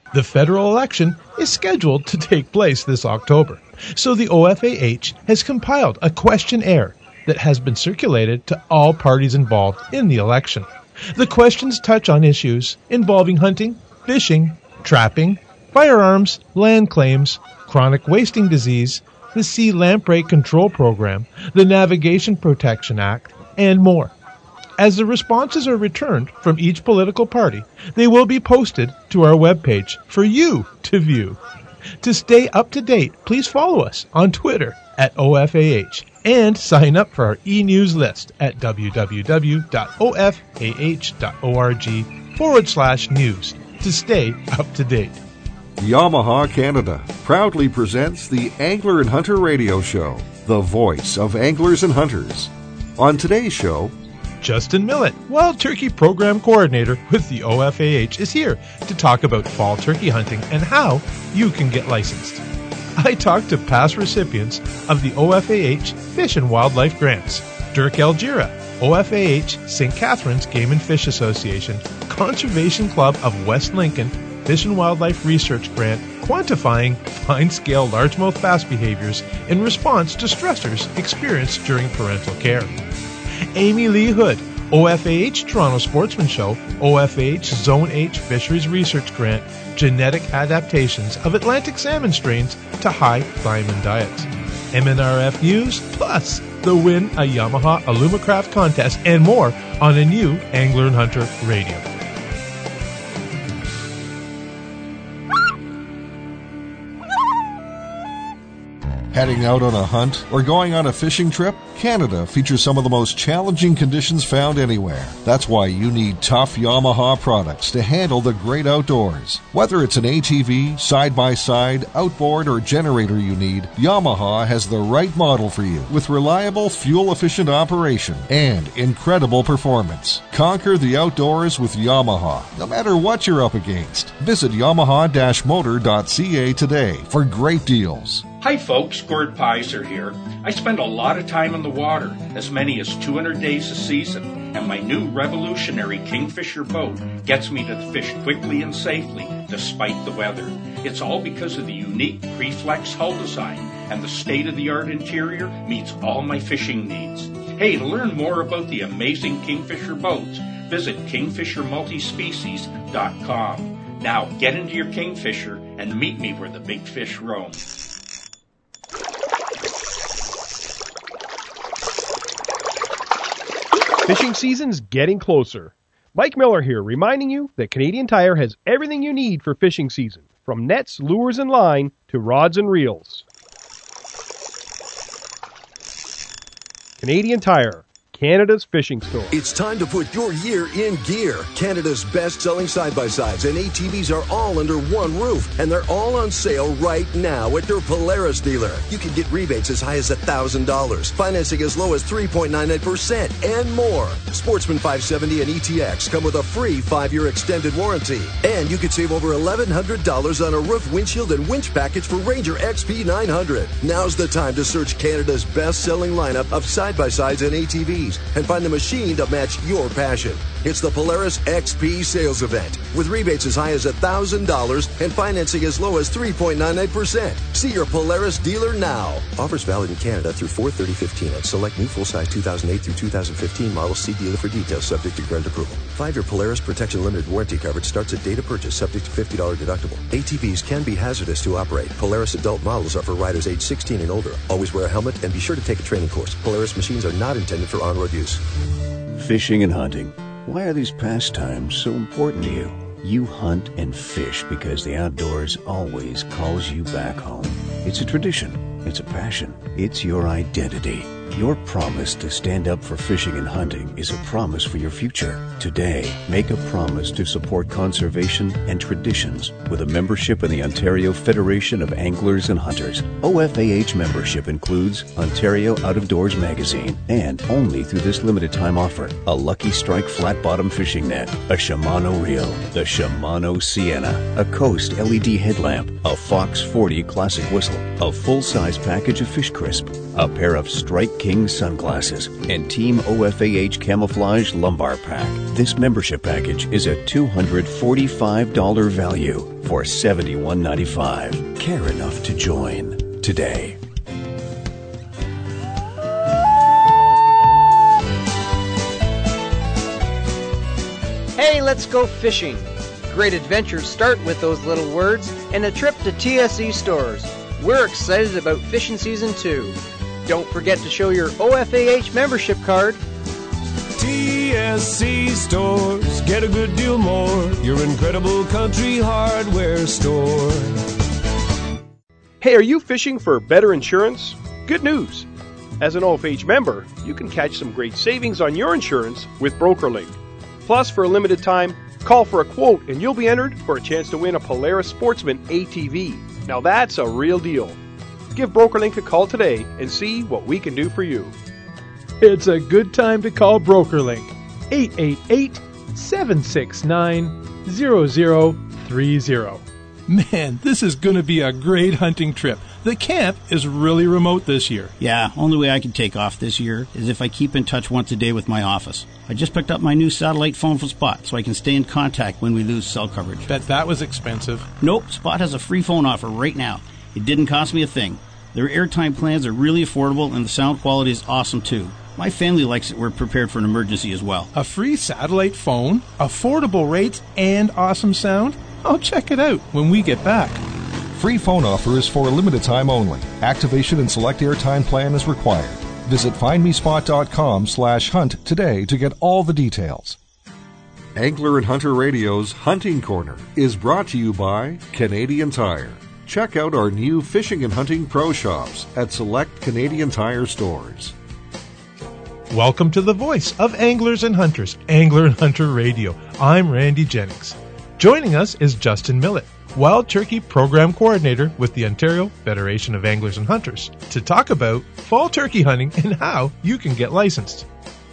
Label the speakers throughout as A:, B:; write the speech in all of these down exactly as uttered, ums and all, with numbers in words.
A: The federal election is scheduled to take place this October, so the O F A H has compiled a questionnaire that has been circulated to all parties involved in the election. The questions touch on issues involving hunting, fishing, trapping, firearms, land claims, chronic wasting disease, the Sea Lamprey Control Program, the Navigation Protection Act, and more. As the responses are returned from each political party, they will be posted to our webpage for you to view. To stay up to date, please follow us on Twitter at O F A H and sign up for our e-news list at www.ofah.org forward slash news to stay up to date.
B: Yamaha Canada proudly presents the Angler and Hunter Radio Show, the voice of anglers and hunters. On today's show,
A: Justin Millett, Wild Turkey Program Coordinator with the O F A H, is here to talk about fall turkey hunting and how you can get licensed. I talked to past recipients of the O F A H Fish and Wildlife Grants, Dirk Algira, O F A H Saint Catharines Game and Fish Association, Conservation Club of West Lincoln, Fish and Wildlife Research Grant, quantifying fine-scale largemouth bass behaviors in response to stressors experienced during parental care. Amy Lee Hood, O F A H Toronto Sportsman Show, O F A H Zone H Fisheries Research Grant, Genetic Adaptations of Atlantic Salmon Strains to High Thiamine Diets. M N R F News, plus the Win a Yamaha Alumacraft contest and more on a new Angler and Hunter Radio.
B: heading out on a hunt, or going on a fishing trip? Canada features some of the most challenging conditions found anywhere. That's why you need tough Yamaha products to handle the great outdoors. Whether it's an A T V, side-by-side, outboard, or generator you need, Yamaha has the right model for you with reliable, fuel-efficient operation and incredible performance. Conquer the outdoors with Yamaha, no matter what you're up against. Visit yamaha dash motor dot c a today for great deals.
C: Hi folks, Gord Pizer here. I spend a lot of time in the water, as many as two hundred days a season, and my new revolutionary Kingfisher boat gets me to fish quickly and safely despite the weather. It's all because of the unique Preflex hull design, and the state-of-the-art interior meets all my fishing needs. Hey, to learn more about the amazing Kingfisher boats, visit kingfisher multispecies dot com. Now get into your Kingfisher and meet me where the big fish roam.
D: Fishing season's getting closer. Mike Miller here, reminding you that Canadian Tire has everything you need for fishing season, from nets, lures, and line to rods and reels. Canadian Tire, Canada's fishing store.
E: It's time to put your year in gear. Canada's best-selling side-by-sides and A T Vs are all under one roof, and they're all on sale right now at their Polaris dealer. You can get rebates as high as one thousand dollars, financing as low as three point nine nine percent, and more. Sportsman five seventy and E T X come with a free five-year extended warranty. And you could save over eleven hundred dollars on a roof, windshield, and winch package for Ranger X P nine hundred. Now's the time to search Canada's best-selling lineup of side-by-sides and A T Vs and find the machine to match your passion. It's the Polaris X P sales event with rebates as high as one thousand dollars and financing as low as three point nine nine percent. See your Polaris dealer now. Offers valid in Canada through four thirty fifteen on select new full-size two thousand eight through two thousand fifteen models. See dealer for details, subject to grant approval. Five-year Polaris Protection Limited warranty coverage starts at date of purchase, subject to fifty dollars deductible. A T Vs can be hazardous to operate. Polaris adult models are for riders age sixteen and older. Always wear a helmet and be sure to take a training course. Polaris machines are not intended for on-road use.
F: Fishing and hunting. Why are these pastimes so important to you? You hunt and fish because the outdoors always calls you back home. It's a tradition. It's a passion. It's your identity. Your promise to stand up for fishing and hunting is a promise for your future. Today, make a promise to support conservation and traditions with a membership in the Ontario Federation of Anglers and Hunters. O F A H membership includes Ontario Out of Doors magazine, and only through this limited time offer, a Lucky Strike flat bottom fishing net, a Shimano reel, the Shimano Sienna, a Coast L E D headlamp, a Fox forty classic whistle, a full-size package of Fish Crisp, a pair of Strike King sunglasses, and Team O F A H Camouflage lumbar pack. This membership package is a two hundred forty-five dollars value for seventy-one ninety-five. Care enough to join today.
G: Hey, let's go fishing. Great adventures start with those little words and a trip to T S E stores. We're excited about fishing season two. Don't forget to show your O F A H membership card.
H: T S E stores, get a good deal more. Your incredible country hardware store.
D: Hey, are you fishing for better insurance? Good news! As an O F A H member, you can catch some great savings on your insurance with BrokerLink. Plus, for a limited time, call for a quote and you'll be entered for a chance to win a Polaris Sportsman A T V. Now that's a real deal. Give BrokerLink a call today and see what we can do for you.
A: It's a good time to call BrokerLink. eight eight eight, seven six nine, zero zero three zero. Man, this is going to be a great hunting trip. The camp is really remote this year.
I: Yeah, only way I can take off this year is if I keep in touch once a day with my office. I just picked up my new satellite phone from Spot so I can stay in contact when we lose cell coverage.
A: Bet that was expensive.
I: Nope, Spot has a free phone offer right now. It didn't cost me a thing. Their airtime plans are really affordable and the sound quality is awesome too. My family likes it. We're prepared for an emergency as well.
A: A free satellite phone, affordable rates, and awesome sound? I'll check it out when we get back.
B: Free phone offer is for a limited time only. Activation and select airtime plan is required. Visit findmespot.com slash hunt today to get all the details. Angler and Hunter Radio's Hunting Corner is brought to you by Canadian Tire. Check out our new fishing and hunting pro shops at select Canadian Tire stores.
A: Welcome to the voice of Anglers and Hunters, Angler and Hunter Radio. I'm Randy Jennings. Joining us is Justin Millett, Wild Turkey Program Coordinator with the Ontario Federation of Anglers and Hunters, to talk about fall turkey hunting and how you can get licensed.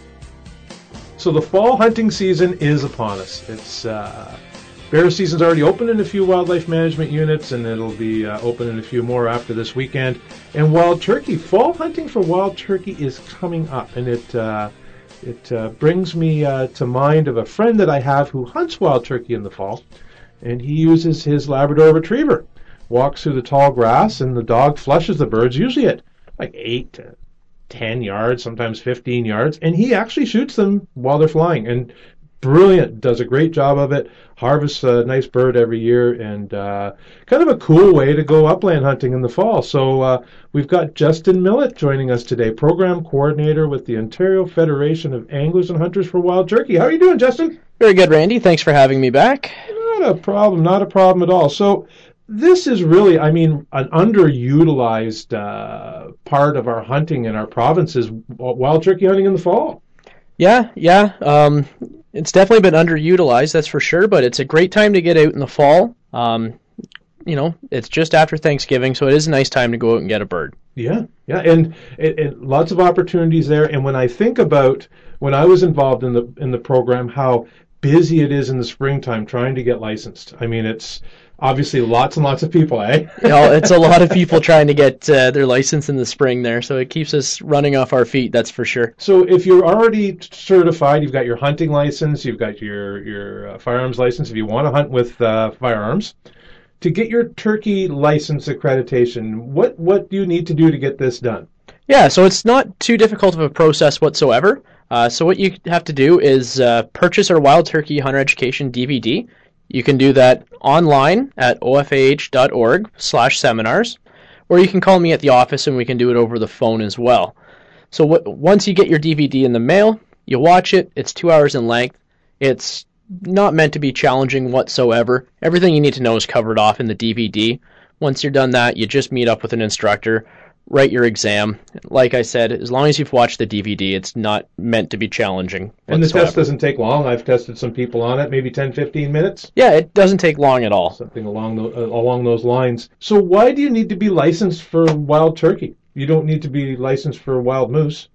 A: So the fall hunting season is upon us. It's uh, bear season's already open in a few wildlife management units, and it'll be uh, open in a few more after this weekend. And wild turkey, fall hunting for wild turkey is coming up, and it uh, it uh, brings me uh, to mind of a friend that I have who hunts wild turkey in the fall, and he uses his Labrador Retriever, walks through the tall grass, and the dog flushes the birds, usually at like eight to ten yards, sometimes fifteen yards, and he actually shoots them while they're flying. And brilliant, does a great job of it, harvests a nice bird every year, and uh, kind of a cool way to go upland hunting in the fall. So uh, we've got Justin Millett joining us today, Program Coordinator with the Ontario Federation of Anglers and Hunters for Wild Turkey. How are you doing, Justin?
G: Very good, Randy. Thanks for having me back.
A: Not a problem, not a problem at all. So this is really, I mean, an underutilized uh, part of our hunting in our province is wild turkey hunting in the fall.
G: Yeah, yeah. Um, it's definitely been underutilized, that's for sure, but it's a great time to get out in the fall. Um, you know, it's just after Thanksgiving, so it is a nice time to go out and get a bird.
A: Yeah, yeah, and, and, and lots of opportunities there. And when I think about when I was involved in the in the program, how busy it is in the springtime trying to get licensed. I mean, it's obviously lots and lots of people, eh?
G: You know, it's a lot of people trying to get uh, their license in the spring there, so it keeps us running off our feet, that's for sure.
A: So if you're already certified, you've got your hunting license, you've got your, your uh, firearms license, if you want to hunt with uh, firearms, to get your turkey license accreditation, what, what do you need to do to get this done?
G: Yeah, so it's not too difficult of a process whatsoever. Uh, so what you have to do is uh, purchase our Wild Turkey Hunter Education D V D. You can do that online at ofah.org slash seminars, or you can call me at the office and we can do it over the phone as well. So w- once you get your D V D in the mail, you watch it. It's two hours in length. It's not meant to be challenging whatsoever. Everything you need to know is covered off in the D V D. Once you're done that, you just meet up with an instructor, write your exam. Like I said, as long as you've watched the D V D, it's not meant to be challenging whatsoever.
A: And the test doesn't take long. I've tested some people on it, maybe ten, fifteen minutes.
G: Yeah, it doesn't take long at all.
A: Something along the, uh, along those lines. So why do you need to be licensed for wild turkey? You don't need to be licensed for wild moose.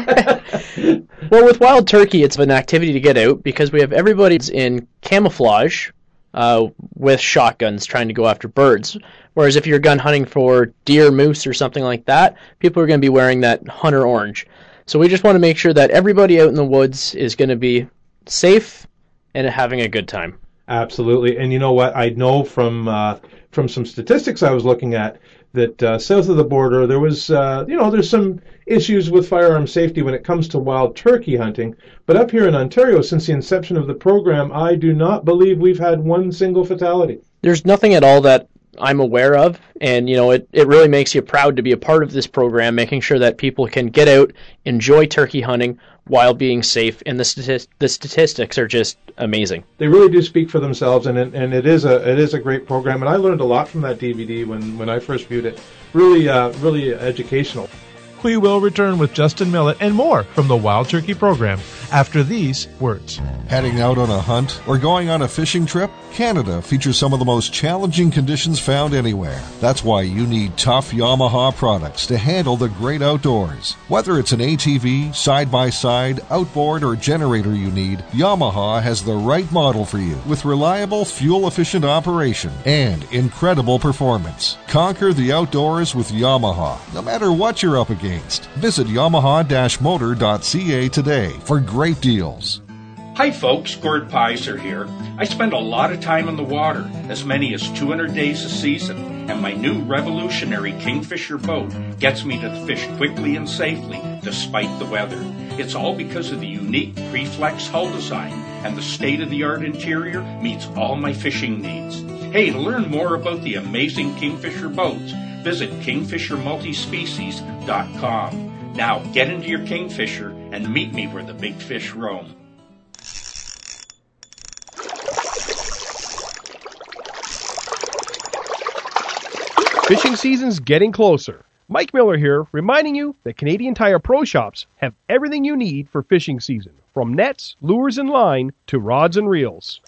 G: Well, with wild turkey, it's an activity to get out because we have everybody's in camouflage, uh, with shotguns trying to go after birds. Whereas if you're gun hunting for deer, moose, or something like that, people are going to be wearing that hunter orange. So we just want to make sure that everybody out in the woods is going to be safe and having a good time.
A: Absolutely. And you know what? I know from uh, from some statistics I was looking at that uh, south of the border, there was, uh, you know, there's some issues with firearm safety when it comes to wild turkey hunting. But up here in Ontario, since the inception of the program, I do not believe we've had one single fatality.
G: There's nothing at all that I'm aware of, and you know, it, it really makes you proud to be a part of this program, making sure that people can get out, enjoy turkey hunting while being safe, and the stati- the statistics are just amazing.
A: They really do speak for themselves, and it, and it is a it is a great program, and I learned a lot from that D V D when, when I first viewed it. Really, uh, really educational. We will return with Justin Millett and more from the Wild Turkey program after these words.
B: Heading out on a hunt or going on a fishing trip? Canada features some of the most challenging conditions found anywhere. That's why you need tough Yamaha products to handle the great outdoors. Whether it's an A T V, side-by-side, outboard, or generator you need, Yamaha has the right model for you with reliable, fuel-efficient operation and incredible performance. Conquer the outdoors with Yamaha, no matter what you're up against. Visit yamaha dash motor dot c a today for great deals.
C: Hi folks, Gord Pizer here. I spend a lot of time in the water, as many as two hundred days a season, and my new revolutionary Kingfisher boat gets me to fish quickly and safely despite the weather. It's all because of the unique Preflex hull design, and the state-of-the-art interior meets all my fishing needs. Hey, to learn more about the amazing Kingfisher boats, visit kingfisher multispecies dot com. Now get into your Kingfisher and meet me where the big fish roam.
D: Fishing season's getting closer. Mike Miller here, reminding you that Canadian Tire Pro Shops have everything you need for fishing season, from nets, lures, and line to rods and reels.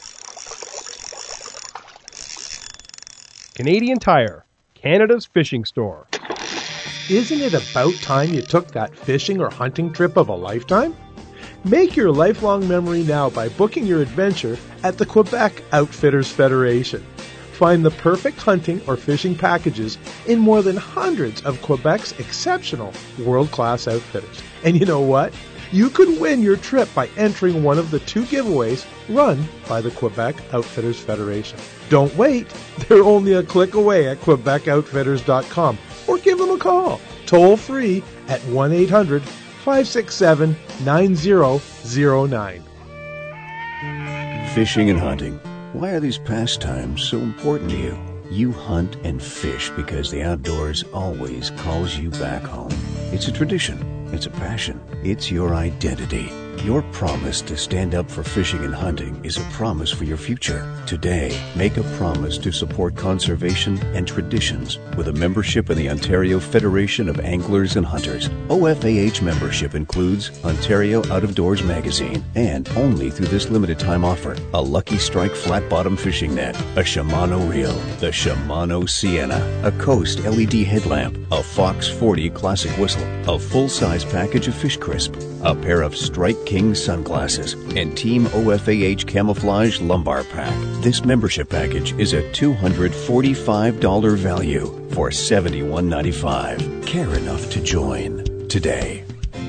D: Canadian Tire, Canada's fishing store.
A: Isn't it about time you took that fishing or hunting trip of a lifetime? Make your lifelong memory now by booking your adventure at the Quebec Outfitters Federation. Find the perfect hunting or fishing packages in more than hundreds of Quebec's exceptional world-class outfitters. And you know what? You could win your trip by entering one of the two giveaways run by the Quebec Outfitters Federation. Don't wait. They're only a click away at quebec outfitters dot com or give them a call, toll free at one eight hundred five six seven nine zero zero nine.
F: Fishing and hunting. Why are these pastimes so important to you? You hunt and fish because the outdoors always calls you back home. It's a tradition. It's a passion. It's your identity. Your promise to stand up for fishing and hunting is a promise for your future. Today, make a promise to support conservation and traditions with a membership in the Ontario Federation of Anglers and Hunters. O F A H membership includes Ontario Out of Doors magazine and, only through this limited time offer, a Lucky Strike flat bottom fishing net, a Shimano reel, the Shimano Sienna, a Coast L E D headlamp, a Fox forty classic whistle, a full-size package of Fish Crisp, a pair of Strike King sunglasses, and Team O F A H Camouflage lumbar pack. This membership package is a two hundred forty-five dollars value for seventy-one ninety-five. Care enough to join today.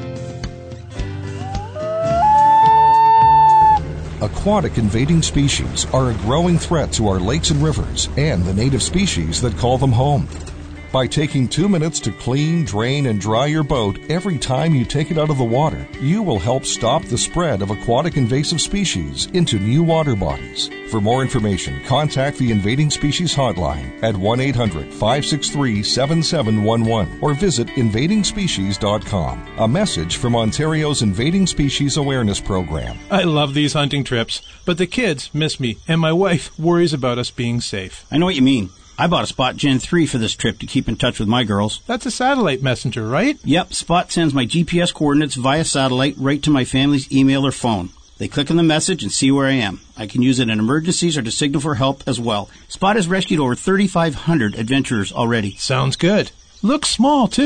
B: Aquatic invading species are a growing threat to our lakes and rivers and the native species that call them home. By taking two minutes to clean, drain, and dry your boat every time you take it out of the water, you will help stop the spread of aquatic invasive species into new water bodies. For more information, contact the Invading Species Hotline at one eight hundred five six three seven seven one one or visit invading species dot com. A message from Ontario's Invading Species Awareness Program.
J: I love these hunting trips, but the kids miss me, and my wife worries about us being safe.
I: I know what you mean. I bought a Spot Gen three for this trip to keep in touch with my girls.
J: That's a satellite messenger, right?
I: Yep, Spot sends my G P S coordinates via satellite right to my family's email or phone. They click on the message and see where I am. I can use it in emergencies or to signal for help as well. Spot has rescued over thirty-five hundred adventurers already.
J: Sounds good. Looks small, too.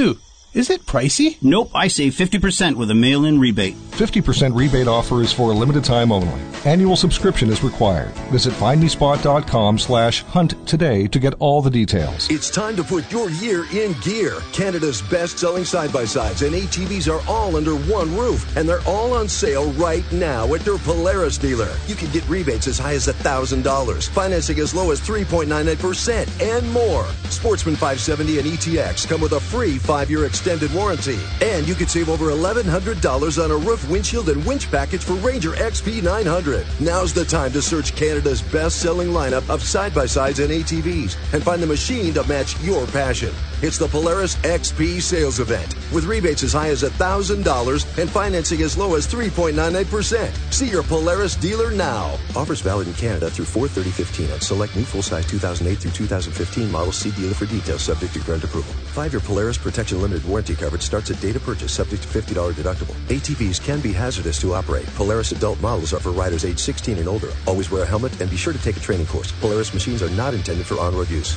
J: Is it pricey?
I: Nope, I save fifty percent with a mail-in rebate.
B: fifty percent rebate offer is for a limited time only. Annual subscription is required. Visit findmespot.com slash hunt today to get all the details.
E: It's time to put your year in gear. Canada's best-selling side-by-sides and A T Vs are all under one roof, and they're all on sale right now at their Polaris dealer. You can get rebates as high as one thousand dollars, financing as low as three point nine nine percent, and more. Sportsman five seventy and E T X come with a free five-year extended warranty. And you could save over eleven hundred dollars on a roof, windshield, and winch package for Ranger X P nine hundred. Now's the time to search Canada's best-selling lineup of side-by-sides and A T Vs and find the machine to match your passion. It's the Polaris X P sales event with rebates as high as one thousand dollars and financing as low as three point nine nine percent. See your Polaris dealer now. Offers valid in Canada through four thirty fifteen on select new full-size two thousand eight through two thousand fifteen models. See dealer for details, subject to current approval. Five-year Polaris Protection Limited warranty coverage starts at date of purchase, subject to fifty dollars deductible. A T Vs can be hazardous to operate. Polaris adult models are for riders age sixteen and older. Always wear a helmet and be sure to take a training course. Polaris machines are not intended for on-road use.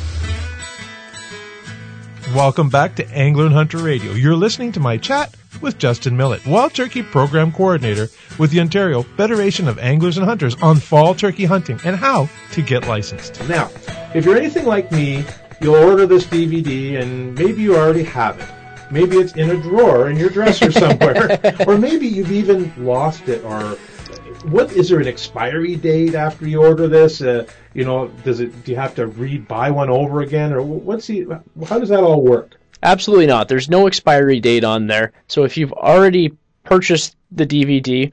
A: Welcome back to Angler and Hunter Radio. You're listening to my chat with Justin Millett, Wild Turkey Program Coordinator with the Ontario Federation of Anglers and Hunters on fall turkey hunting and how to get licensed.
D: Now, if you're anything like me, you'll order this D V D and maybe you already have it. Maybe it's in a drawer in your dresser somewhere, or maybe you've even lost it. Or what is there an expiry date after you order this? Uh, you know, does it? Do you have to re-buy one over again, or what's the? How does that all work?
G: Absolutely not. There's no expiry date on there. So if you've already purchased the D V D,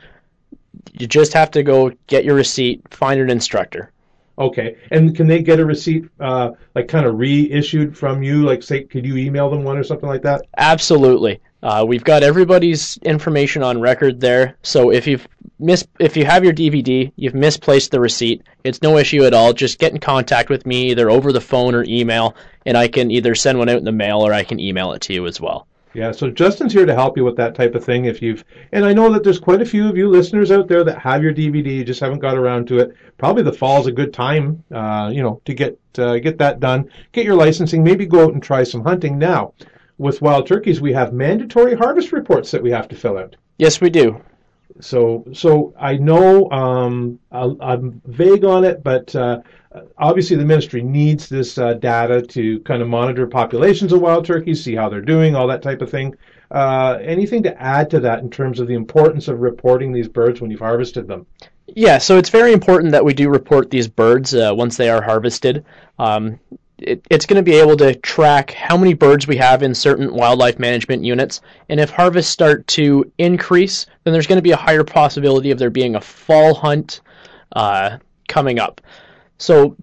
G: you just have to go get your receipt, find an instructor.
D: Okay. And can they get a receipt, uh, like kind of reissued from you? Like, say, could you email them one or something like that?
G: Absolutely. Uh, we've got everybody's information on record there. So if you've mis- if you have your D V D, you've misplaced the receipt, it's no issue at all. Just get in contact with me either over the phone or email, and I can either send one out in the mail or I can email it to you as well.
D: Yeah, so Justin's here to help you with that type of thing. If you've, and I know that there's quite a few of you listeners out there that have your D V D, you just haven't got around to it. Probably the fall's a good time, uh, you know, to get uh, get that done, get your licensing, maybe go out and try some hunting. Now, with wild turkeys, we have mandatory harvest reports that we have to fill out.
G: Yes, we do.
D: So, so I know um, I, I'm vague on it, but uh, obviously the ministry needs this uh, data to kind of monitor populations of wild turkeys, see how they're doing, all that type of thing. Uh, anything to add to that in terms of the importance of reporting these birds when you've harvested them?
G: Yeah, so it's very important that we do report these birds uh, once they are harvested. Um, it, it's going to be able to track how many birds we have in certain wildlife management units, and if harvests start to increase, then there's going to be a higher possibility of there being a fall hunt uh, coming up. So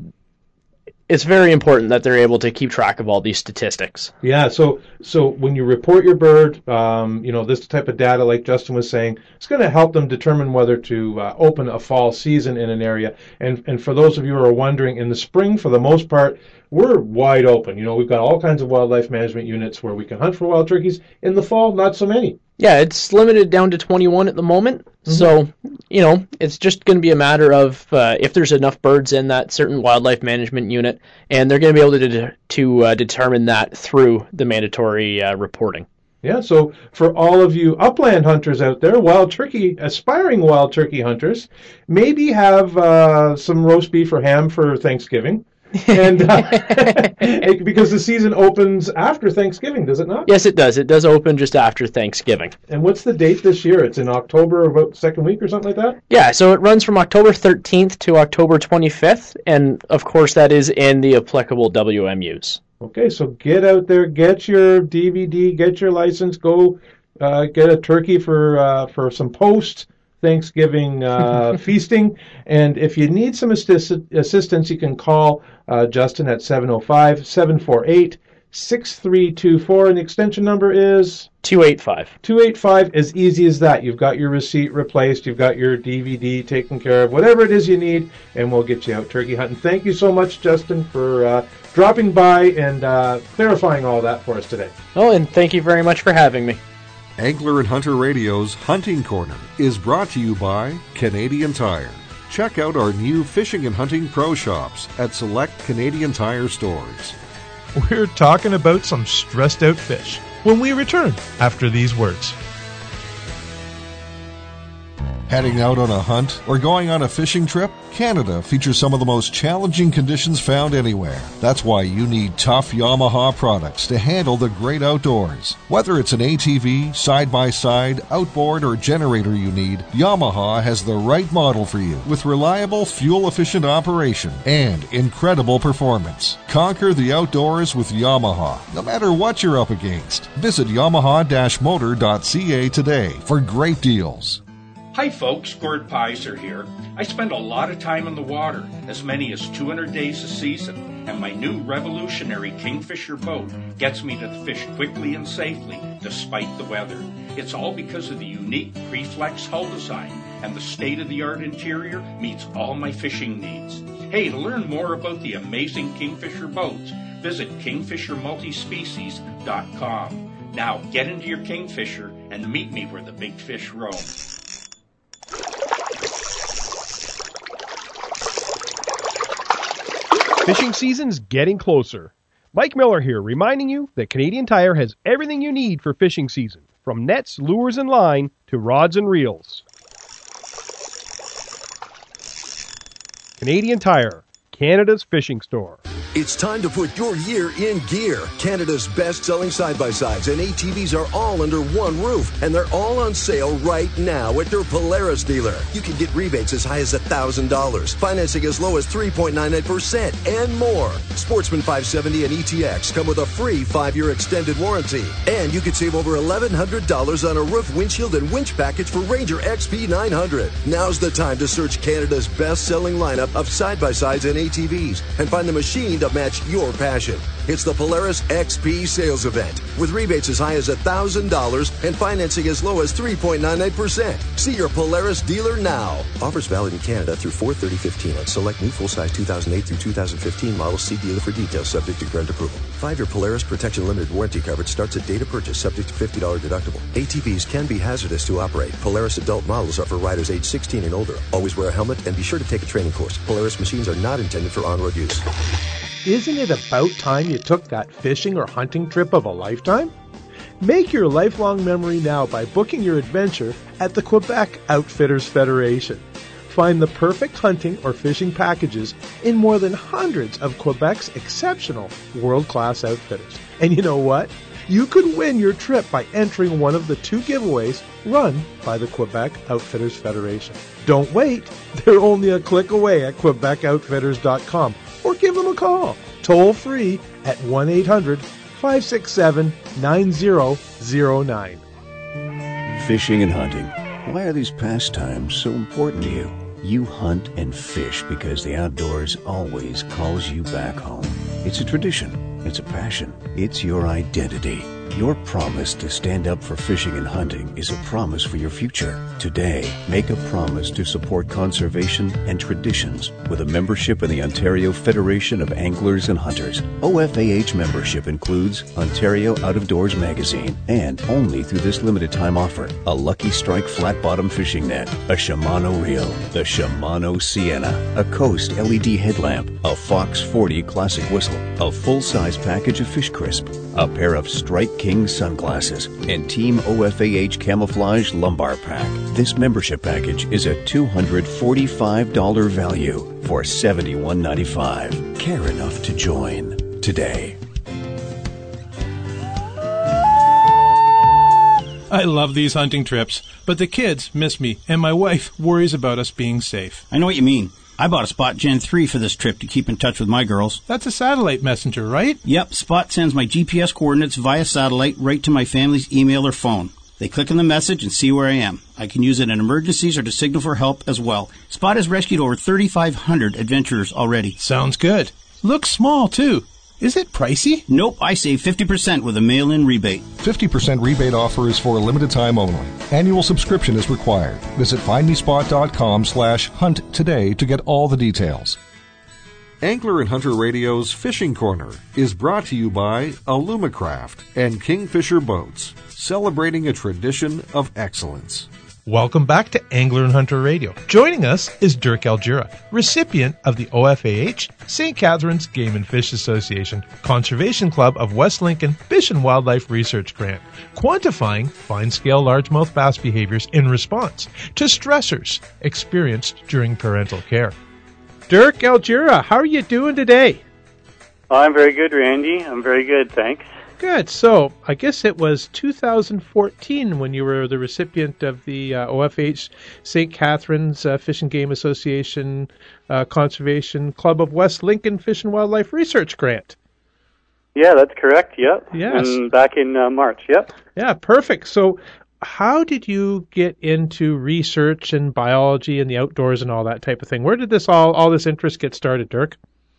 G: it's very important that they're able to keep track of all these statistics.
D: Yeah, so so when you report your bird, um, you know, this type of data, like Justin was saying, it's going to help them determine whether to uh, open a fall season in an area. And and for those of you who are wondering, in the spring, for the most part, we're wide open. You know, we've got all kinds of wildlife management units where we can hunt for wild turkeys. In the fall, not so many.
G: Yeah, it's limited down to twenty-one at the moment. Mm-hmm. So, you know, it's just going to be a matter of uh, if there's enough birds in that certain wildlife management unit, and they're going to be able to de- to uh, determine that through the mandatory uh, reporting.
D: Yeah, so for all of you upland hunters out there, wild turkey, aspiring wild turkey hunters, maybe have uh, some roast beef or ham for Thanksgiving. and uh, because the season opens after Thanksgiving, does it not?
G: Yes, it does. It does open just after Thanksgiving.
D: And what's the date this year? It's in October, about second week or something like that?
G: Yeah, so it runs from October thirteenth to October twenty-fifth, and of course that is in the applicable W M Us.
D: Okay, so get out there, get your D V D, get your license, go uh, get a turkey for uh, for some post Thanksgiving uh, feasting, and if you need some assist- assistance, you can call uh, Justin at seven oh five, seven four eight, six three two four, and the extension number is
G: two eighty-five.
D: two eighty-five, as easy as that. You've got your receipt replaced, you've got your D V D taken care of, whatever it is you need, and we'll get you out turkey hunting. Thank you so much, Justin, for uh, dropping by and uh, clarifying all that for us today.
G: Oh, and thank you very much for having me.
B: Angler and Hunter Radio's Hunting Corner is brought to you by Canadian Tire. Check out our new fishing and hunting pro shops at select Canadian Tire stores.
A: We're talking about some stressed out fish. when we return after these words.
B: Heading out on a hunt or going on a fishing trip? Canada features some of the most challenging conditions found anywhere. That's why you need tough Yamaha products to handle the great outdoors. Whether it's an A T V, side-by-side, outboard, or generator you need, Yamaha has the right model for you with reliable, fuel-efficient operation and incredible performance. Conquer the outdoors with Yamaha, no matter what you're up against. Visit yamaha dash motor dot c a today for great deals.
C: Hi folks, Gord Pizer here. I spend a lot of time in the water, as many as two hundred days a season, and my new revolutionary Kingfisher boat gets me to fish quickly and safely despite the weather. It's all because of the unique Preflex hull design, and the state-of-the-art interior meets all my fishing needs. Hey, to learn more about the amazing Kingfisher boats, visit kingfisher multispecies dot com. Now get into your Kingfisher and meet me where the big fish roam.
D: Fishing season's getting closer. Mike Miller here, reminding you that Canadian Tire has everything you need for fishing season, from nets, lures, and line to rods and reels. Canadian Tire, Canada's fishing store.
E: It's time to put your year in gear. Canada's best-selling side-by-sides and A T Vs are all under one roof, and they're all on sale right now at their Polaris dealer. You can get rebates as high as one thousand dollars, financing as low as three point nine nine percent, and more. Sportsman five seventy and E T X come with a free five-year extended warranty. And you can save over eleven hundred dollars on a roof, windshield, and winch package for Ranger X P nine hundred. Now's the time to search Canada's best-selling lineup of side-by-sides and A T Vs and find the machine to match your passion. It's the Polaris X P sales event with rebates as high as one thousand dollars and financing as low as three point nine nine percent. See your Polaris dealer now. Offers valid in Canada through four thirty fifteen on select new full-size two thousand eight through two thousand fifteen models. See dealer for details, subject to current approval. Five-year Polaris Protection Limited warranty coverage starts at date of purchase, subject to fifty dollars deductible. A T Vs can be hazardous to operate. Polaris adult models are for riders age sixteen and older. Always wear a helmet and be sure to take a training course. Polaris machines are not intended for on-road use.
A: Isn't it about time you took that fishing or hunting trip of a lifetime? Make your lifelong memory now by booking your adventure at the Quebec Outfitters Federation. Find the perfect hunting or fishing packages in more than hundreds of Quebec's exceptional world-class outfitters. And you know what? You could win your trip by entering one of the two giveaways run by the Quebec Outfitters Federation. Don't wait. They're only a click away at quebec outfitters dot com. Or give them a call, toll free at one eight hundred five six seven nine zero zero nine.
F: Fishing and hunting. Why are these pastimes so important to you? You hunt and fish because the outdoors always calls you back home. It's a tradition. It's a passion. It's your identity. Your promise to stand up for fishing and hunting is a promise for your future. Today, make a promise to support conservation and traditions with a membership in the Ontario Federation of Anglers and Hunters. O F A H membership includes Ontario Out of Doors magazine, and only through this limited time offer, a Lucky Strike flat bottom fishing net, a Shimano reel, the Shimano Sienna, a Coast L E D headlamp, a Fox forty classic whistle, a full-size package of Fish Crisp, a pair of Strike King sunglasses, and Team O F A H Camouflage lumbar pack. This membership package is a two hundred forty-five dollars value for seventy-one ninety-five. Care enough to join today.
J: I love these hunting trips, but the kids miss me, and my wife worries about us being safe.
I: I know what you mean. I bought a Spot Gen three for this trip to keep in touch with my girls.
J: That's a satellite messenger, right?
I: Yep, Spot sends my G P S coordinates via satellite right to my family's email or phone. They click on the message and see where I am. I can use it in emergencies or to signal for help as well. Spot has rescued over thirty-five hundred adventurers already.
J: Sounds good. Looks small, too. Is it pricey?
I: Nope, I save fifty percent with a mail-in rebate.
B: fifty percent rebate offer is for a limited time only. Annual subscription is required. Visit findmespot.com slash hunt today to get all the details. Angler and Hunter Radio's Fishing Corner is brought to you by Alumacraft and Kingfisher Boats, celebrating a tradition of excellence.
A: Welcome back to Angler and Hunter Radio. Joining us is Dirk Algira, recipient of the O F A H, Saint Catharines Game and Fish Association, Conservation Club of West Lincoln Fish and Wildlife Research Grant, quantifying fine-scale largemouth bass behaviors in response to stressors experienced during parental care.
D: Dirk Algira, how are you doing today?
K: I'm very good, Randy. I'm very good, thanks.
D: Good. So, I guess it was two thousand fourteen when you were the recipient of the uh, O F A H Saint Catharines uh, Fish and Game Association uh, Conservation Club of West Lincoln Fish and Wildlife Research Grant.
K: Yeah, that's correct. Yep.
D: Yes.
K: And back in uh, March. Yep.
D: Yeah, perfect. So, how did you get into research and biology and the outdoors and all that type of thing? Where did this all all this interest get started, Dirk?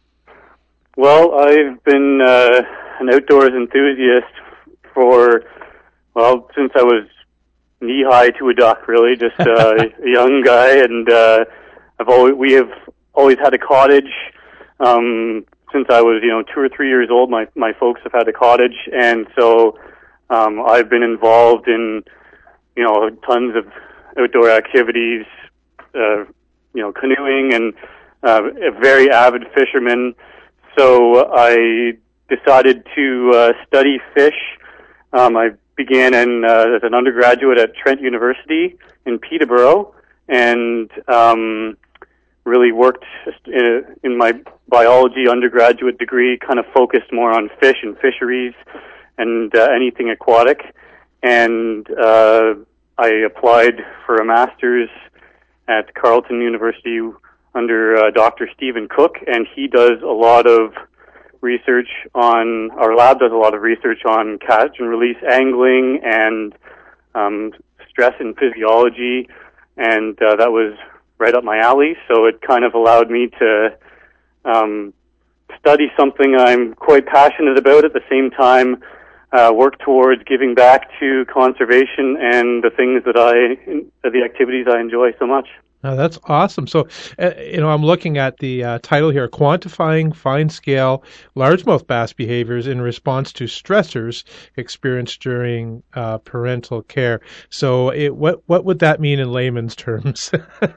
K: Well, I've been uh, an outdoors enthusiast for, well, since I was knee-high to a duck, really, just uh, a young guy, and uh, I've always, we have always had a cottage. Um, since I was, you know, two or three years old, my, my folks have had a cottage, and so um, I've been involved in, you know, tons of outdoor activities, uh, you know, canoeing, and uh, a very avid fisherman. So I decided to uh, study fish. Um, I began in, uh, as an undergraduate at Trent University in Peterborough, and um, really worked in, in my biology undergraduate degree, kind of focused more on fish and fisheries and uh, anything aquatic. And uh, I applied for a master's at Carleton University under uh, Doctor Stephen Cook, and he does a lot of research on, our lab does a lot of research on catch and release angling and um, stress and physiology, and uh, that was right up my alley, so it kind of allowed me to um, study something I'm quite passionate about, at the same time uh, work towards giving back to conservation and the things that I, the activities I enjoy so much.
D: Oh, that's awesome. So, uh, you know, I'm looking at the uh, title here, Quantifying Fine-Scale Largemouth Bass Behaviors in Response to Stressors Experienced During uh, Parental Care. So it, what what would that mean in layman's terms?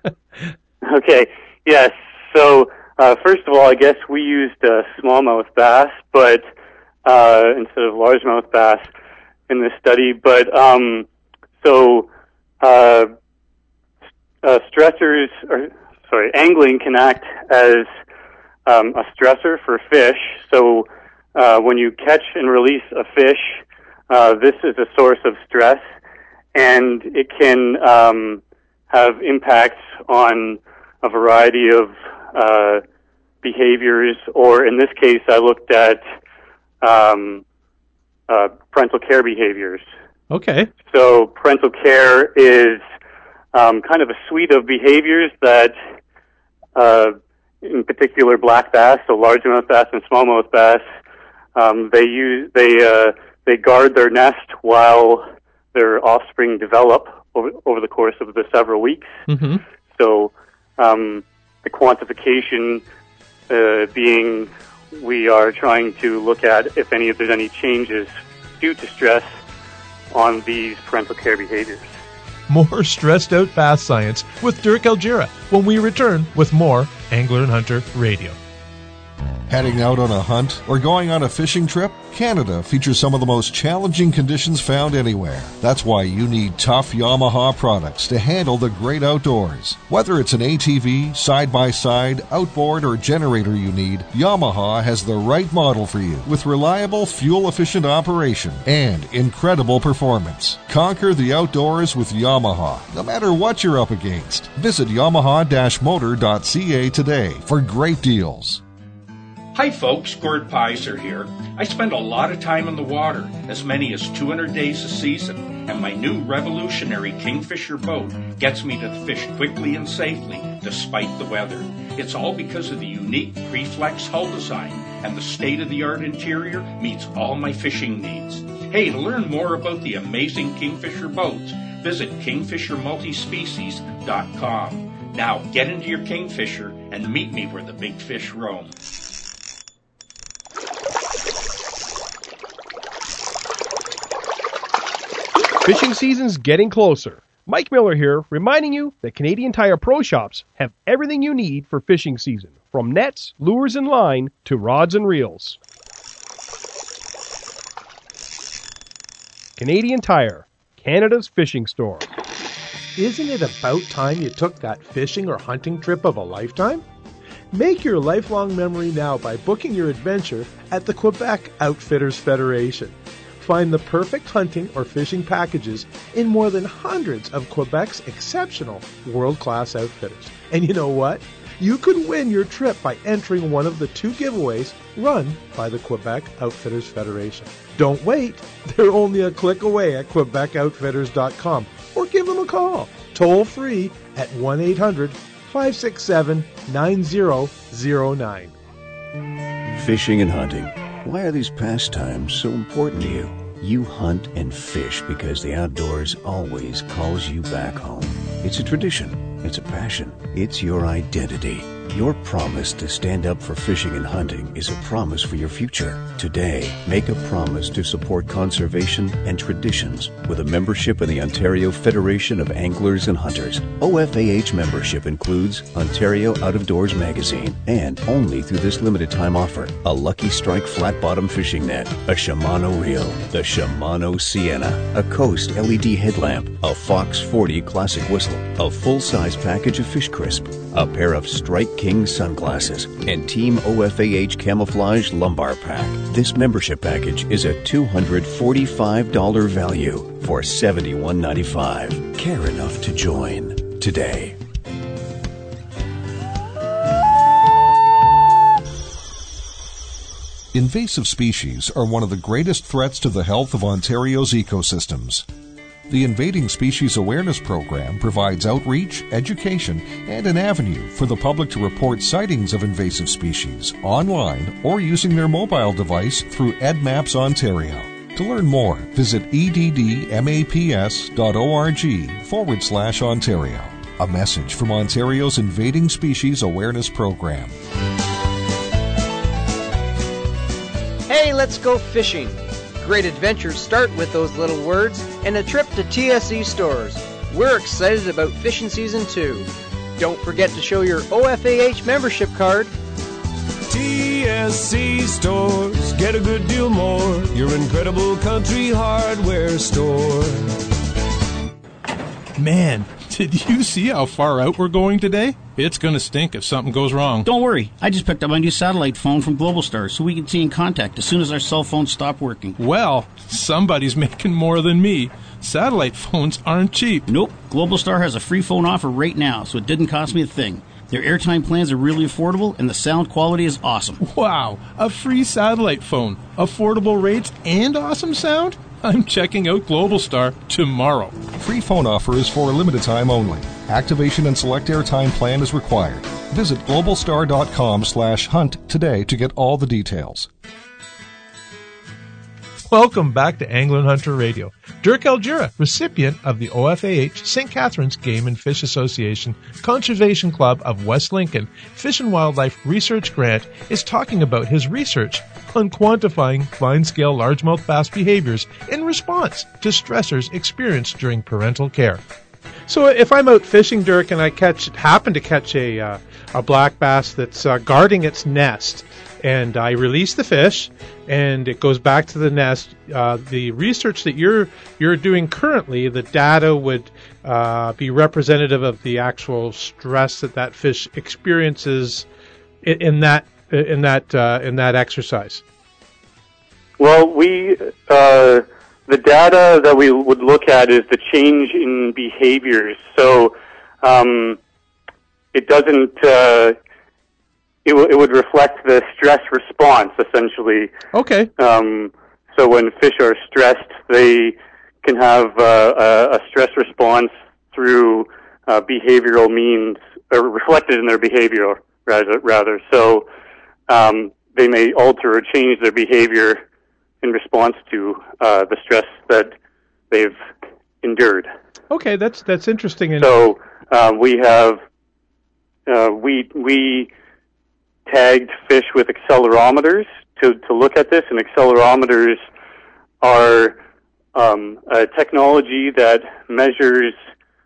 K: Okay, yes. So, uh, first of all, I guess we used uh, smallmouth bass, but uh, instead of largemouth bass in this study. But, um, so... Uh, Uh, stressors, or sorry, angling can act as um, a stressor for fish. So uh, when you catch and release a fish, uh, this is a source of stress, and it can um, have impacts on a variety of uh, behaviors. Or in this case, I looked at um, uh, parental care behaviors.
D: Okay.
K: So parental care is Um, kind of a suite of behaviors that, uh, in particular, black bass, so largemouth bass and smallmouth bass, um, they use they uh, they guard their nest while their offspring develop over, over the course of the several weeks.
D: Mm-hmm.
K: So um, the quantification uh, being, we are trying to look at if any if there's any changes due to stress on these parental care behaviors.
A: More stressed out bass science with Dirk Algira when we return with more Angler and Hunter Radio.
B: Heading out on a hunt or going on a fishing trip? Canada features some of the most challenging conditions found anywhere. That's why you need tough Yamaha products to handle the great outdoors. Whether it's an A T V, side-by-side, outboard, or generator you need, Yamaha has the right model for you with reliable, fuel-efficient operation and incredible performance. Conquer the outdoors with Yamaha, no matter what you're up against. Visit yamaha dash motor dot c a today for great deals.
C: Hi folks, Gord Pizer here. I spend a lot of time in the water, as many as two hundred days a season, and my new revolutionary Kingfisher boat gets me to fish quickly and safely despite the weather. It's all because of the unique Preflex hull design, and the state-of-the-art interior meets all my fishing needs. Hey, to learn more about the amazing Kingfisher boats, visit kingfisher multispecies dot com. Now get into your Kingfisher and meet me where the big fish roam.
D: Fishing season's getting closer. Mike Miller here, reminding you that Canadian Tire Pro Shops have everything you need for fishing season, from nets, lures, and line to rods and reels. Canadian Tire, Canada's fishing store.
A: Isn't it about time you took that fishing or hunting trip of a lifetime? Make your lifelong memory now by booking your adventure at the Quebec Outfitters Federation. Find the perfect hunting or fishing packages in more than hundreds of Quebec's exceptional world-class outfitters. And you know what? You could win your trip by entering one of the two giveaways run by the Quebec Outfitters Federation. Don't wait. They're only a click away at quebec outfitters dot com or give them a call toll free at one eight hundred five six seven nine zero zero nine.
F: Fishing and hunting. Why are these pastimes so important to you? You hunt and fish because the outdoors always calls you back home. It's a tradition. It's a passion. It's your identity. Your promise to stand up for fishing and hunting is a promise for your future. Today, make a promise to support conservation and traditions with a membership in the Ontario Federation of Anglers and Hunters. O F A H membership includes Ontario Out of Doors magazine and, only through this limited time offer, a Lucky Strike flat bottom fishing net, a Shimano reel, the Shimano Sienna, a Coast L E D headlamp, a Fox forty classic whistle, a full-size package of Fish Crisp, a pair of Strike King sunglasses, and Team O F A H Camouflage Lumbar Pack. This membership package is a two hundred forty-five dollars value for seventy-one ninety-five. Care enough to join today.
B: Invasive species are one of the greatest threats to the health of Ontario's ecosystems. The Invading Species Awareness Program provides outreach, education, and an avenue for the public to report sightings of invasive species online or using their mobile device through EdMaps Ontario. To learn more, visit eddmaps.org forward slash Ontario. A message from Ontario's Invading Species Awareness Program.
L: Hey, let's go fishing. Great adventures start with those little words and a trip to T S C stores. We're excited about fishing season two. Don't forget to show your O F A H membership card.
H: T S C stores, get a good deal more. Your incredible country hardware store.
J: Man, did you see how far out we're going today? It's going to stink if something goes wrong.
I: Don't worry. I just picked up my new satellite phone from Globalstar so we can stay in contact as soon as our cell phones stop working.
J: Well, somebody's making more than me. Satellite phones aren't cheap.
I: Nope. Globalstar has a free phone offer right now, so it didn't cost me a thing. Their airtime plans are really affordable, and the sound quality is awesome.
J: Wow, a free satellite phone, affordable rates, and awesome sound? I'm checking out Globalstar tomorrow.
B: Free phone offer is for a limited time only. Activation and select airtime plan is required. Visit globalstar.com slash hunt today to get all the details.
A: Welcome back to Angler and Hunter Radio. Dirk Algira, recipient of the O F A H Saint Catharines Game and Fish Association Conservation Club of West Lincoln Fish and Wildlife Research Grant, is talking about his research on quantifying fine-scale largemouth bass behaviors in response to stressors experienced during parental care.
M: So if I'm out fishing, Dirk, and I catch happen to catch a uh, a black bass that's uh, guarding its nest, and I release the fish, and it goes back to the nest, uh, the research that you're you're doing currently, the data would uh, be representative of the actual stress that that fish experiences in, in that in that uh, in that exercise.
K: Well, we uh, the data that we would look at is the change in behaviors. So um, it doesn't. Uh, It, w- it would reflect the stress response, essentially.
M: Okay.
K: Um, so when fish are stressed, they can have uh, a, a stress response through uh, behavioral means, or reflected in their behavior, rather. rather. So um, they may alter or change their behavior in response to uh, the stress that they've endured.
M: Okay, that's that's interesting. And
K: so uh, we have uh, we we. tagged fish with accelerometers to, to look at this, and accelerometers are um, a technology that measures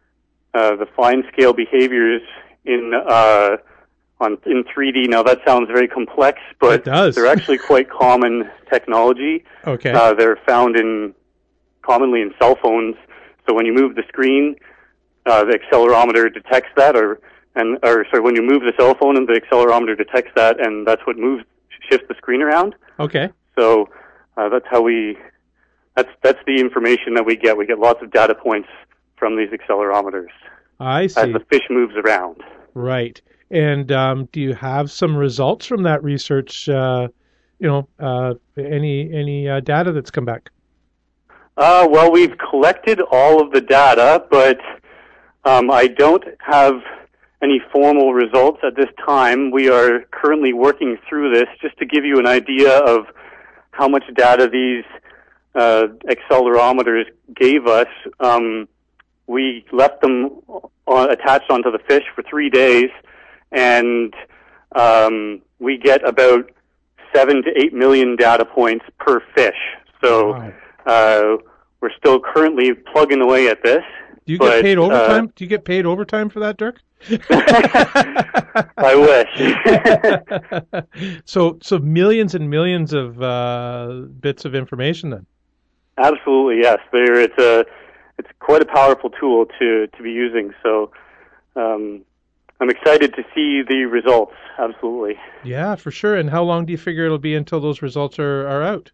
K: uh, the fine scale behaviors in uh, on in three D. Now that sounds very complex, but
M: it does.
K: They're actually quite common technology.
M: Okay.
K: Uh, they're found in commonly in cell phones. So when you move the screen, uh, the accelerometer detects that, or and or sorry, when you move the cell phone, and the accelerometer detects that, and that's what moves shifts the screen around.
M: Okay.
K: So uh, that's how we. That's that's the information that we get. We get lots of data points from these accelerometers.
M: I see.
K: As the fish moves around.
M: Right. And um, do you have some results from that research? Uh, you know, uh, any any uh, data that's come back?
K: Uh, well, we've collected all of the data, but um, I don't have any formal results at this time. We are currently working through this just to give you an idea of how much data these uh, accelerometers gave us. Um, we left them on, attached onto the fish for three days, and um, we get about seven to eight million data points per fish. So.
M: Wow.
K: Uh, we're still currently plugging away at this.
M: Do you
K: but,
M: get paid overtime?
K: Uh,
M: Do you get paid overtime for that, Dirk?
K: I
M: wish. so, so millions and millions of uh, bits of information, then.
K: Absolutely, yes. There, it's a, it's quite a powerful tool to to be using. So, um, I'm excited to see the results. Absolutely.
M: Yeah, for sure. And how long do you figure it'll be until those results are, are out?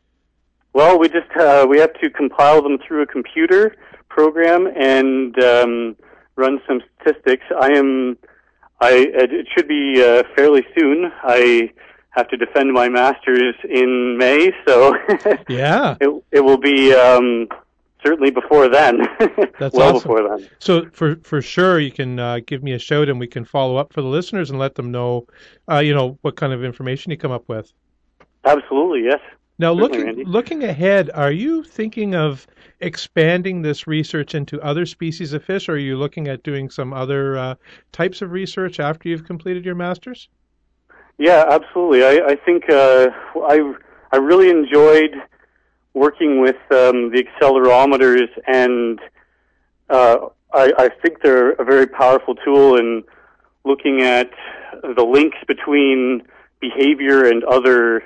K: Well, we just uh, we have to compile them through a computer program and um, run some statistics. I am, I it should be uh, fairly soon. I have to defend my master's in May, so
M: yeah,
K: it it will be um, certainly before then.
M: That's
K: well
M: awesome.
K: before then.
M: So for for sure, you can uh, give me a shout, and we can follow up for the listeners and let them know, uh, you know, what kind of information you come up with.
K: Absolutely, yes.
M: Now,
K: Certainly,
M: looking
K: Randy.
M: looking ahead, are you thinking of expanding this research into other species of fish, or are you looking at doing some other uh, types of research after you've completed your master's?
K: Yeah, absolutely. I, I think uh, I I really enjoyed working with um, the accelerometers, and uh, I, I think they're a very powerful tool in looking at the links between behavior and other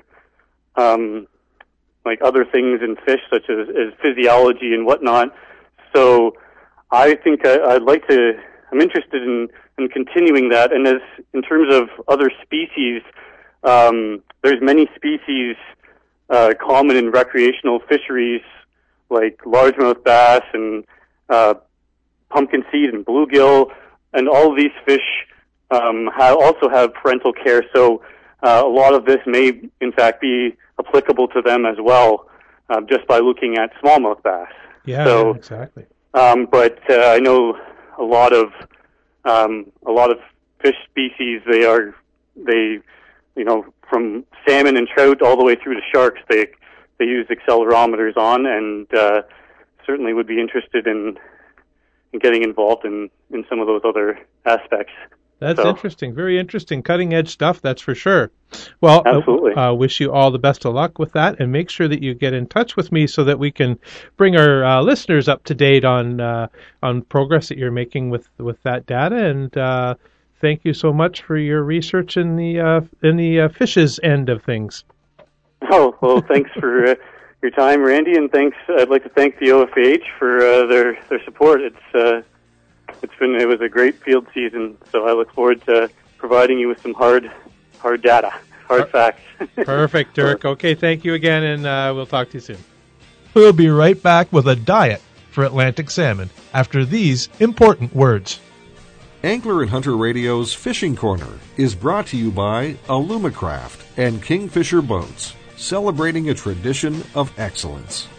K: um, like other things in fish, such as, as physiology and whatnot. So I think I, I'd like to, I'm interested in, in continuing that. And as in terms of other species, um, there's many species uh, common in recreational fisheries, like largemouth bass and uh, pumpkin seed and bluegill, and all of these fish um, have, also have parental care. So uh, a lot of this may, in fact, be applicable to them as well, uh, just by looking at smallmouth bass.
M: Yeah,
K: so,
M: exactly.
K: Um, but uh, I know a lot of um, a lot of fish species. They are they, you know, from salmon and trout all the way through to sharks. They they use accelerometers on, and uh, certainly would be interested in, in getting involved in, in some of those other aspects.
M: That's
K: so.
M: interesting. Very interesting. Cutting edge stuff, that's for sure. Well,
K: absolutely.
M: I uh, wish you all the best of luck with that, and make sure that you get in touch with me so that we can bring our uh, listeners up to date on uh, on progress that you're making with, with that data. And uh, thank you so much for your research in the uh, in the uh, fishes end of things.
K: Oh, well, thanks for uh, your time, Randy, and thanks. I'd like to thank the O F A H for uh, their their support. It's uh, It's been it was a great field season, so I look forward to providing you with some hard hard data, hard facts.
M: Perfect, Dirk. Okay, thank you again, and uh, we'll talk to you soon.
A: We'll be right back with a diet for Atlantic salmon after these important words.
B: Angler and Hunter Radio's Fishing Corner is brought to you by Alumacraft and Kingfisher Boats, celebrating a tradition of excellence.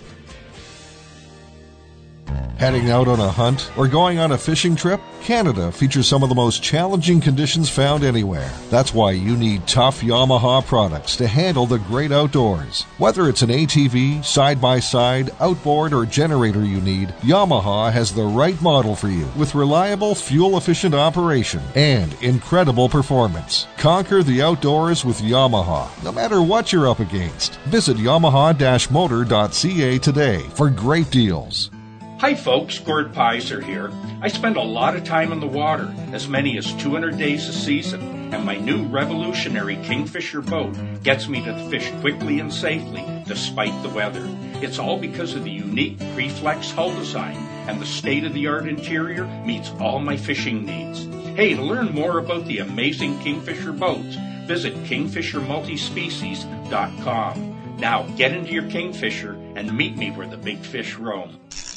B: Heading out on a hunt or going on a fishing trip? Canada features some of the most challenging conditions found anywhere. That's why you need tough Yamaha products to handle the great outdoors. Whether it's an A T V, side-by-side, outboard, or generator you need, Yamaha has the right model for you with reliable, fuel-efficient operation and incredible performance. Conquer the outdoors with Yamaha, no matter what you're up against. Visit yamaha dash motor dot c a today for great deals.
C: Hi folks, Gord Pizer here. I spend a lot of time in the water, as many as two hundred days a season, and my new revolutionary Kingfisher boat gets me to fish quickly and safely, despite the weather. It's all because of the unique Preflex hull design, and the state-of-the-art interior meets all my fishing needs. Hey, to learn more about the amazing Kingfisher boats, visit kingfisher multispecies dot com. Now get into your Kingfisher and meet me where the big fish roam.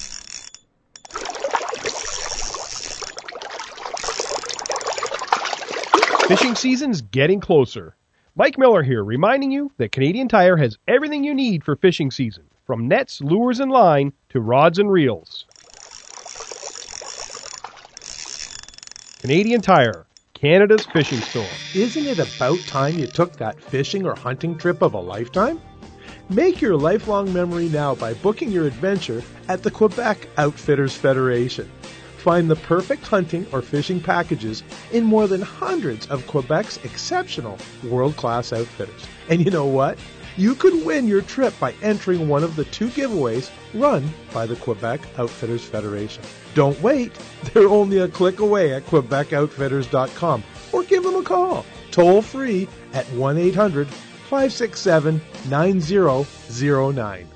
D: Fishing season's getting closer. Mike Miller here, reminding you that Canadian Tire has everything you need for fishing season, from nets, lures, and line to rods and reels. Canadian Tire, Canada's fishing store.
M: Isn't it about time you took that fishing or hunting trip of a lifetime? Make your lifelong memory now by booking your adventure at the Quebec Outfitters Federation. Find the perfect hunting or fishing packages in more than hundreds of Quebec's exceptional world-class outfitters. And you know what? You could win your trip by entering one of the two giveaways run by the Quebec Outfitters Federation. Don't wait. They're only a click away at quebec outfitters dot com or give them a call toll free at one eight hundred five six seven nine zero zero nine.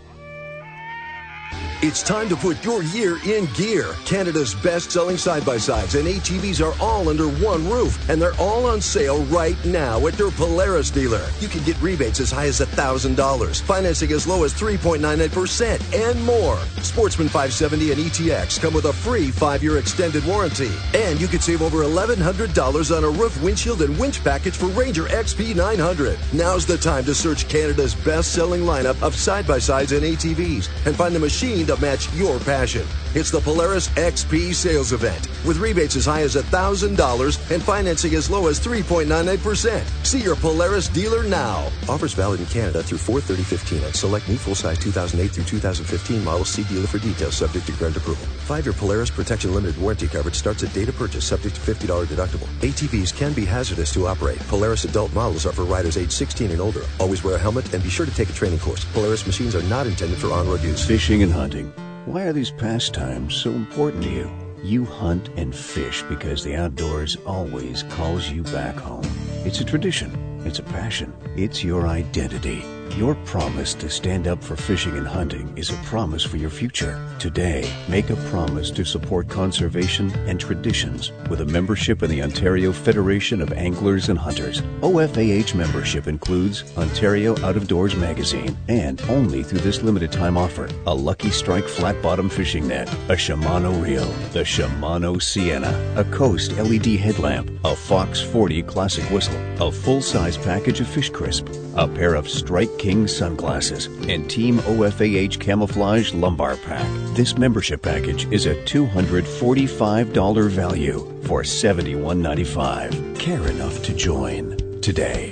E: It's time to put your year in gear. Canada's best-selling side-by-sides and A T Vs are all under one roof, and they're all on sale right now at their Polaris dealer. You can get rebates as high as one thousand dollars, financing as low as three point nine nine percent, and more. Sportsman five seventy and E T X come with a free five-year extended warranty. And you could save over eleven hundred dollars on a roof, windshield, and winch package for Ranger X P nine hundred. Now's the time to search Canada's best-selling lineup of side-by-sides and A T Vs and find the machine to match your passion. It's the Polaris X P sales event with rebates as high as one thousand dollars and financing as low as three point nine nine percent. See your Polaris dealer now. Offers valid in Canada through four thirty fifteen on select new full-size two thousand eight through two thousand fifteen models. See dealer for details, subject to grant approval. Five-year Polaris Protection Limited warranty coverage starts at date of purchase, subject to fifty dollars deductible. A T Vs can be hazardous to operate. Polaris adult models are for riders age sixteen and older. Always wear a helmet and be sure to take a training course. Polaris machines are not intended for on-road use.
F: Fishing and hunting. Why are these pastimes so important to you? You hunt and fish because the outdoors always calls you back home. It's a tradition. It's a passion. It's your identity. Your promise to stand up for fishing and hunting is a promise for your future. Today, make a promise to support conservation and traditions with a membership in the Ontario Federation of Anglers and Hunters. O F A H membership includes Ontario Out of Doors magazine and, only through this limited time offer, a Lucky Strike flat bottom fishing net, a Shimano reel, the Shimano Sienna, a Coast L E D headlamp, a Fox forty classic whistle, a full-size package of Fish Crisp, a pair of Strike King sunglasses, and Team O F A H Camouflage lumbar pack. This membership package is a two hundred forty-five dollars value for seventy-one ninety-five. Care enough to join today.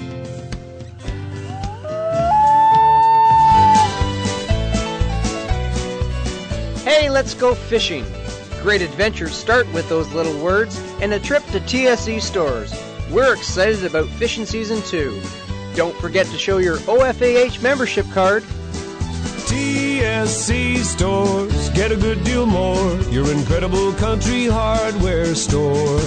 L: Hey, let's go fishing. Great adventures start with those little words and a trip to T S E stores. We're excited about fishing season two. Don't forget to show your O F A H membership card.
H: T S C Stores, get a good deal more. Your incredible country hardware store.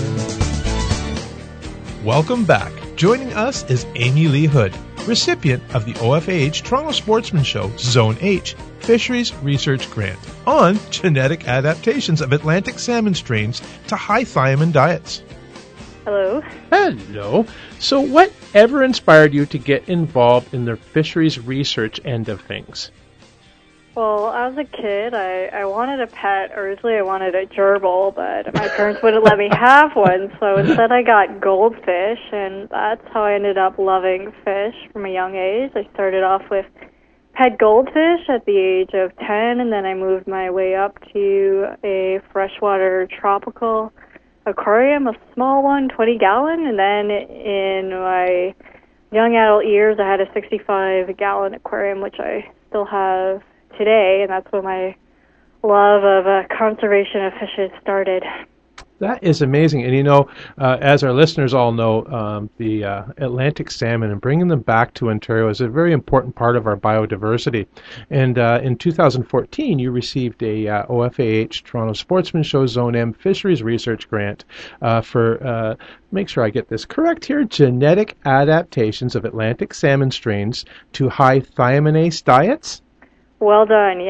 A: Welcome back. Joining us is Amy Lee Hood, recipient of the O F A H Toronto Sportsman Show Zone H Fisheries Research Grant on genetic adaptations of Atlantic salmon strains to high thiamine diets.
N: Hello.
M: Hello. So what ever inspired you to get involved in the fisheries research end of things?
N: Well, as a kid, I, I wanted a pet. Originally, I wanted a gerbil, but my parents wouldn't let me have one, so instead I got goldfish, and that's how I ended up loving fish from a young age. I started off with pet goldfish at the age of ten, and then I moved my way up to a freshwater tropical aquarium, a small one, twenty gallon, and then in my young adult years, I had a sixty-five gallon aquarium, which I still have today, and that's when my love of uh, conservation of fishes started.
M: That is amazing. And, you know, uh, as our listeners all know, um, the uh, Atlantic salmon and bringing them back to Ontario is a very important part of our biodiversity. And uh, in two thousand fourteen, you received a uh, O F A H Toronto Sportsman Show Zone M Fisheries Research Grant uh, for, uh, make sure I get this correct here, genetic adaptations of Atlantic salmon strains to high thiaminase diets.
N: Well done,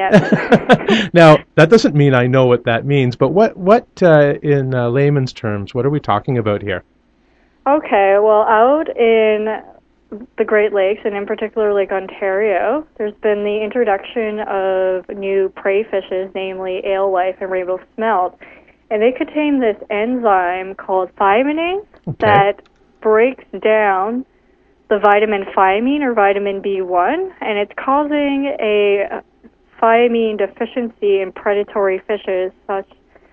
N: yes.
M: Now, that doesn't mean I know what that means, but what, what uh, in uh, layman's terms, what are we talking about here?
N: Okay, well, out in the Great Lakes, and in particular Lake Ontario, there's been the introduction of new prey fishes, namely alewife and rainbow smelt, and they contain this enzyme called thiaminase okay. that breaks down the vitamin thiamine or vitamin B one, and it's causing a thiamine deficiency in predatory fishes such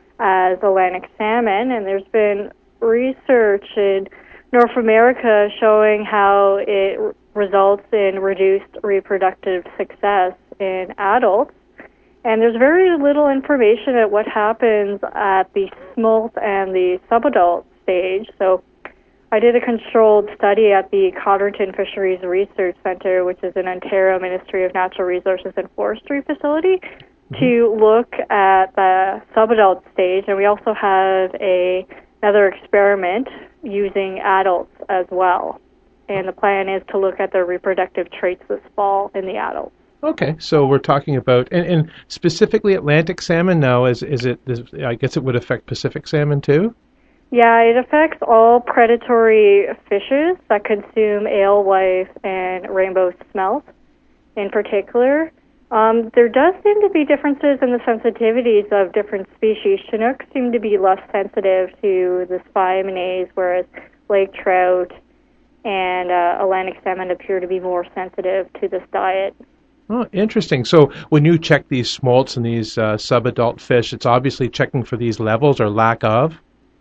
N: as Atlantic salmon. And there's been research in North America showing how it r- results in reduced reproductive success in adults. And there's very little information at what happens at the smolt and the subadult stage. So I did a controlled study at the Cotterton Fisheries Research Centre, which is an Ontario Ministry of Natural Resources and Forestry facility, mm-hmm. to look at the subadult stage. And we also have a, another experiment using adults as well. And the plan is to look at their reproductive traits this fall in the adults.
M: Okay, so we're talking about, and, and specifically Atlantic salmon now, is, is it, is, I guess it would affect Pacific salmon too?
N: Yeah, it affects all predatory fishes that consume alewife and rainbow smelt in particular. Um, there does seem to be differences in the sensitivities of different species. Chinook seem to be less sensitive to this thiaminase, whereas lake trout and uh, Atlantic salmon appear to be more sensitive to this diet.
M: Oh, interesting. So when you check these smolts and these uh, subadult fish, it's obviously checking for these levels or lack of?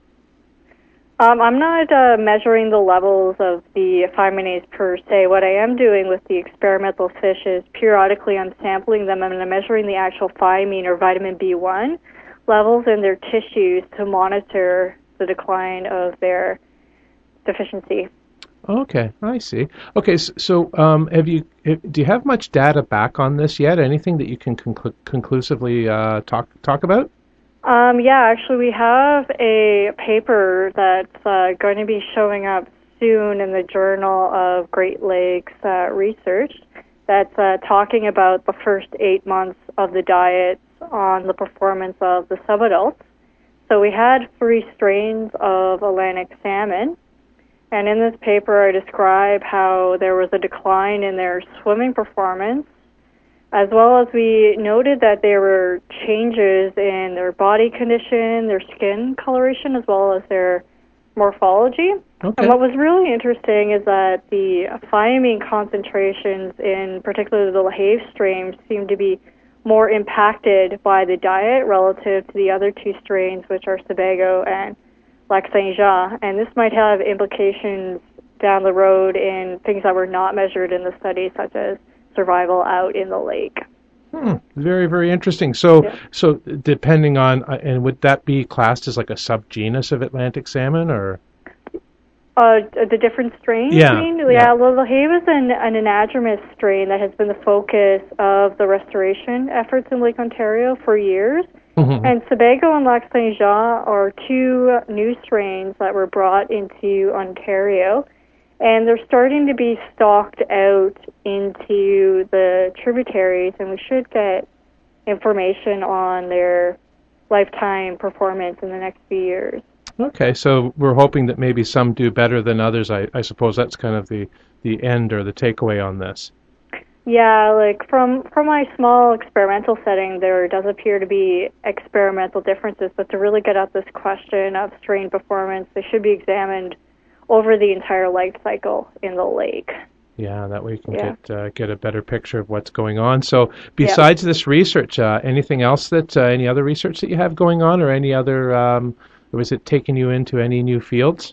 N: Um, I'm not uh, measuring the levels of the thiaminase per se. What I am doing with the experimental fish is periodically I'm sampling them and I'm measuring the actual thiamine or vitamin B one levels in their tissues to monitor the decline of their deficiency.
M: Okay, I see. Okay, so, so um, have you do you have much data back on this yet? Anything that you can conclu- conclusively uh, talk talk about?
N: Um, yeah, actually, we have a paper that's uh, going to be showing up soon in the Journal of Great Lakes uh, Research that's uh, talking about the first eight months of the diet on the performance of the subadults. So we had three strains of Atlantic salmon, and in this paper I describe how there was a decline in their swimming performance, as well as we noted that there were changes in their body condition, their skin coloration, as well as their morphology. Okay. And what was really interesting is that the thiamine concentrations in particularly the Lahave strain seemed to be more impacted by the diet relative to the other two strains, which are Sebago and Lac Saint-Jean. And this might have implications down the road in things that were not measured in the study, such as survival out in the lake.
M: Hmm. Very, very interesting. So,
N: yeah.
M: so depending on, uh, and would that be classed as like a subgenus of Atlantic salmon, or?
N: Uh, the different strains?
M: Yeah.
N: You mean?
M: Yeah.
N: yeah. Well, Lahave is an, an anadromous strain that has been the focus of the restoration efforts in Lake Ontario for years. Mm-hmm. And Sebago and Lac Saint-Jean are two new strains that were brought into Ontario. And they're starting to be stocked out into the tributaries, and we should get information on their lifetime performance in the next few years.
M: Okay, so we're hoping that maybe some do better than others. I, I suppose that's kind of the, the end or the takeaway on this.
N: Yeah, like from, from my small experimental setting, there does appear to be experimental differences, but to really get at this question of strain performance, they should be examined over the entire life cycle in the lake.
M: Yeah, that way you can
N: yeah.
M: get uh, get a better picture of what's going on. So besides yeah. this research, uh, anything else that, uh, any other research that you have going on, or any other, um, or was it taking you into any new fields?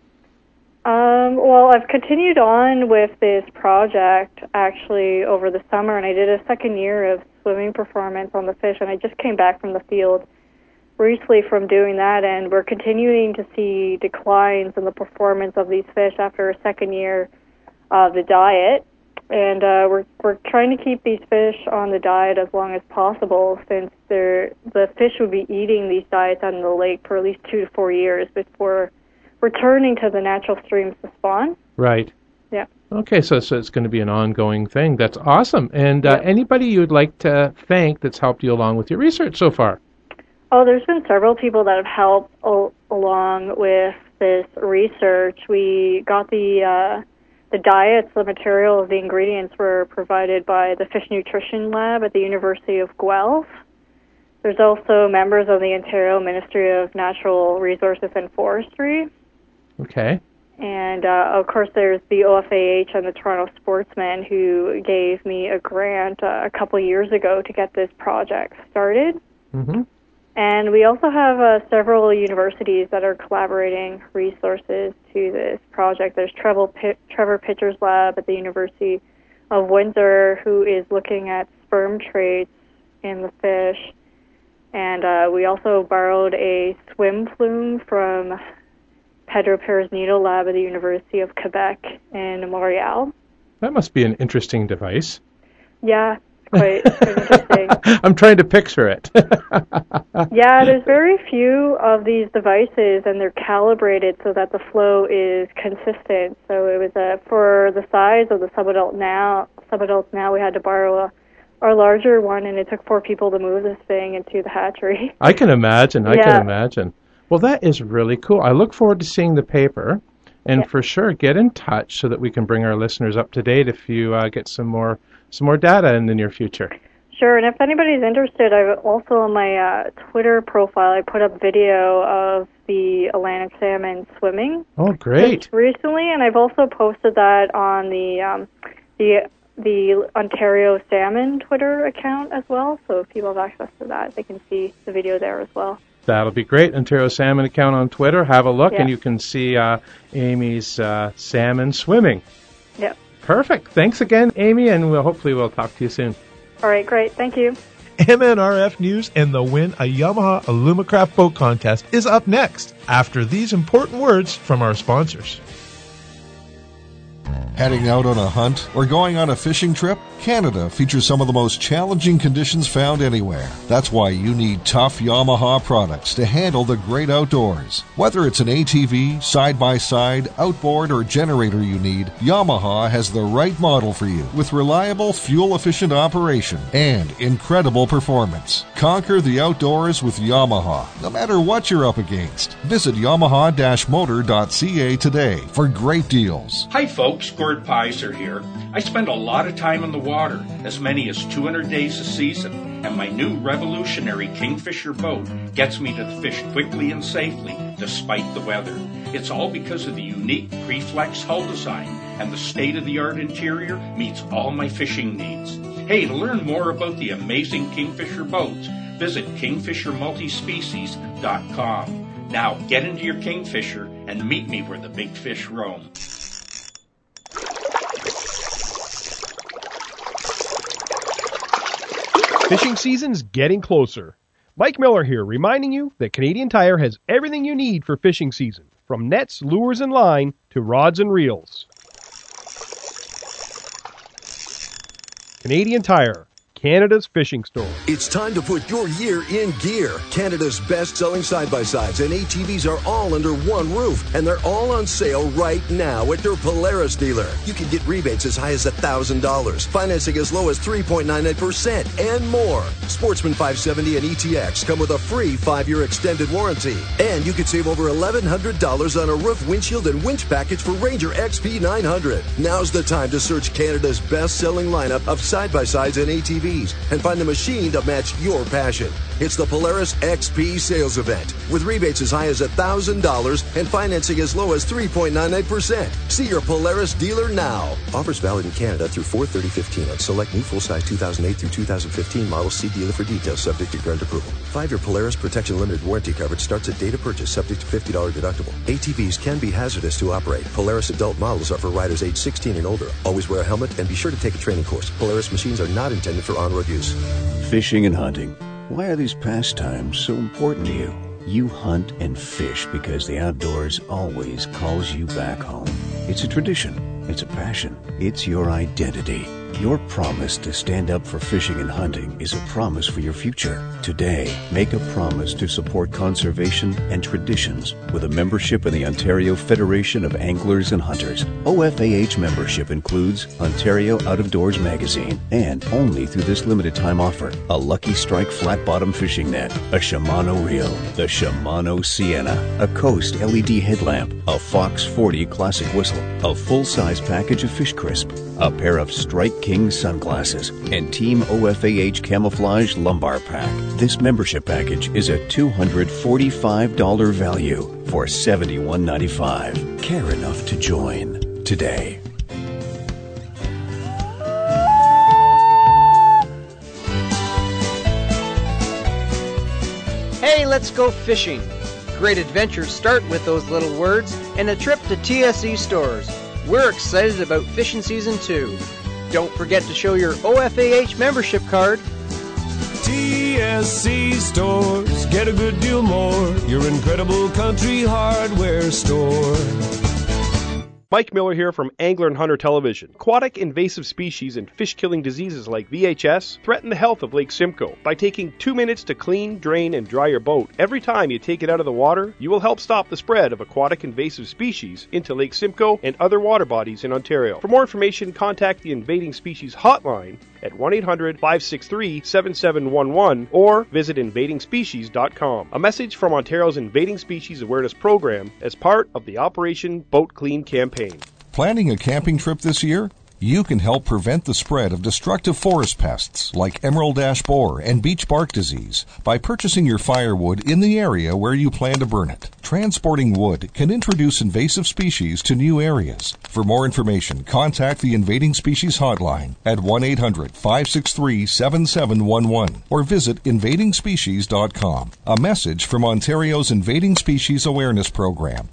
N: Um, well, I've continued on with this project actually over the summer, and I did a second year of swimming performance on the fish, and I just came back from the field recently from doing that, and we're continuing to see declines in the performance of these fish after a second year of the diet. And uh, we're we're trying to keep these fish on the diet as long as possible, since they're, the fish will be eating these diets out in the lake for at least two to four years before returning to the natural streams to spawn.
M: Right.
N: Yeah.
M: Okay, so, so it's going to be an ongoing thing. That's awesome. And uh,
N: Yeah.
M: anybody you'd like to thank that's helped you along with your research so far?
N: Oh, there's been several people that have helped o- along with this research. We got the uh, the diets, the materials, the ingredients were provided by the Fish Nutrition Lab at the University of Guelph. There's also members of the Ontario Ministry of Natural Resources and Forestry.
M: Okay.
N: And, uh, of course, there's the O F A H and the Toronto Sportsmen, who gave me a grant uh, a couple years ago to get this project started.
M: Mm-hmm.
N: And we also have uh, several universities that are collaborating resources to this project. There's Trevor, P- Trevor Pitcher's lab at the University of Windsor, who is looking at sperm traits in the fish. And uh, we also borrowed a swim plume from Pedro Perez-Nito lab at the University of Quebec in Montreal.
M: That must be an interesting device.
N: Yeah, quite, quite interesting.
M: I'm trying to picture it.
N: Yeah, there's very few of these devices, and they're calibrated so that the flow is consistent. So it was a, for the size of the subadult now, subadults now, we had to borrow a, our larger one, and it took four people to move this thing into the hatchery.
M: I can imagine. I
N: Yeah.
M: can imagine. Well, that is really cool. I look forward to seeing the paper, and
N: Yeah.
M: for sure, get in touch so that we can bring our listeners up to date if you uh, get some more some more data in the near future.
N: Sure, and if anybody's interested, I've also on my uh, Twitter profile, I put up video of the Atlantic salmon swimming.
M: Oh, great.
N: just recently, and I've also posted that on the um, the the Ontario Salmon Twitter account as well. So if people have access to that, they can see the video there as well.
M: That'll be great. Ontario Salmon account on Twitter. Have a look,
N: Yeah.
M: and you can see uh, Amy's uh, salmon swimming.
N: Yep.
M: Perfect. Thanks again, Amy, and we'll, hopefully we'll talk to you soon.
N: All right, great. Thank you.
A: M N R F News and the Win a Yamaha Alumacraft Boat Contest is up next after these important words from our sponsors.
B: Heading out on a hunt or going on a fishing trip? Canada features some of the most challenging conditions found anywhere. That's why you need tough Yamaha products to handle the great outdoors. Whether it's an A T V, side-by-side, outboard, or generator you need, Yamaha has the right model for you with reliable, fuel-efficient operation and incredible performance. Conquer the outdoors with Yamaha, no matter what you're up against. Visit yamaha dash motor dot c a today for great deals.
C: Hi folks, Gord Pizer here. I spend a lot of time in the water, as many as two hundred days a season, and my new revolutionary Kingfisher boat gets me to fish quickly and safely despite the weather. It's all because of the unique Preflex hull design, and the state-of-the-art interior meets all my fishing needs. Hey, to learn more about the amazing Kingfisher boats, visit kingfisher multispecies dot com. Now get into your Kingfisher and meet me where the big fish roam.
D: Fishing season's getting closer. Mike Miller here, reminding you that Canadian Tire has everything you need for fishing season, from nets, lures, and line to rods and reels. Canadian Tire, Canada's fishing store.
E: It's time to put your year in gear. Canada's best-selling side-by-sides and A T Vs are all under one roof, and they're all on sale right now at their Polaris dealer. You can get rebates as high as one thousand dollars, financing as low as three point nine nine percent, and more. Sportsman five seventy and E T X come with a free five-year extended warranty. And you could save over eleven hundred dollars on a roof, windshield, and winch package for Ranger X P nine hundred. Now's the time to search Canada's best-selling lineup of side-by-sides and A T Vs and find the machine to match your passion. It's the Polaris X P sales event with rebates as high as one thousand dollars and financing as low as three point nine nine percent. See your Polaris dealer now. Offers valid in Canada through four thirty fifteen on select new full-size two thousand eight through two thousand fifteen models. See dealer for details, subject to grant approval. Five-year Polaris Protection Limited warranty coverage starts at date of purchase, subject to fifty dollars deductible. A T Vs can be hazardous to operate. Polaris adult models are for riders age sixteen and older. Always wear a helmet and be sure to take a training course. Polaris machines are not intended for on-road use.
F: Fishing and hunting. Why are these pastimes so important to you? You hunt and fish because the outdoors always calls you back home. It's a tradition. It's a passion. It's your identity. Your promise to stand up for fishing and hunting is a promise for your future. Today, make a promise to support conservation and traditions with a membership in the Ontario Federation of Anglers and Hunters. O F A H membership includes Ontario Out of Doors magazine and, only through this limited time offer, a Lucky Strike flat bottom fishing net, a Shimano reel, the Shimano Sienna, a Coast L E D headlamp, a Fox forty classic whistle, a full-size package of Fish Crisp, a pair of Strike King sunglasses, and Team O F A H Camouflage Lumbar Pack. This membership package is a two hundred forty-five dollars value for seventy-one ninety-five. Care enough to join today.
L: Hey, let's go fishing. Great adventures start with those little words and a trip to T S E stores. We're excited about fishing season two. Don't forget to show your O F A H membership card.
H: T S C Stores, get a good deal more. Your incredible country hardware store.
D: Mike Miller here from Angler and Hunter Television. Aquatic invasive species and fish-killing diseases like V H S threaten the health of Lake Simcoe. By taking two minutes to clean, drain, and dry your boat every time you take it out of the water, you will help stop the spread of aquatic invasive species into Lake Simcoe and other water bodies in Ontario. For more information, contact the Invading Species Hotline at one eight hundred, five six three, seven seven one one or visit invading species dot com. A message from Ontario's Invading Species Awareness Program as part of the Operation Boat Clean campaign.
B: Planning a camping trip this year? You can help prevent the spread of destructive forest pests like emerald ash borer and beech bark disease by purchasing your firewood in the area where you plan to burn it. Transporting wood can introduce invasive species to new areas. For more information, contact the Invading Species Hotline at one eight hundred, five six three, seven seven one one or visit invading species dot com. A message from Ontario's Invading Species Awareness Program.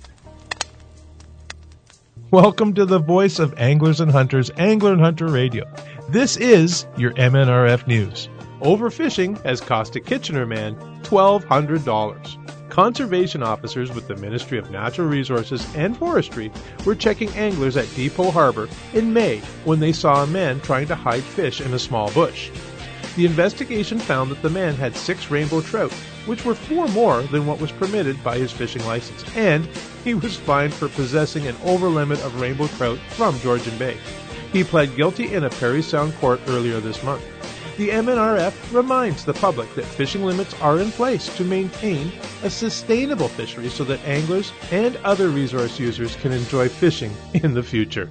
A: Welcome to the voice of Anglers and Hunters, Angler and Hunter Radio. This is your M N R F News. Overfishing has cost a Kitchener man twelve hundred dollars. Conservation officers with the Ministry of Natural Resources and Forestry were checking anglers at Depot Harbor in May when they saw a man trying to hide fish in a small bush. The investigation found that the man had six rainbow trout, which were four more than what was permitted by his fishing license, and he was fined for possessing an over-limit of rainbow trout from Georgian Bay. He pled guilty in a Parry Sound court earlier this month. The M N R F reminds the public that fishing limits are in place to maintain a sustainable fishery so that anglers and other resource users can enjoy fishing in the future.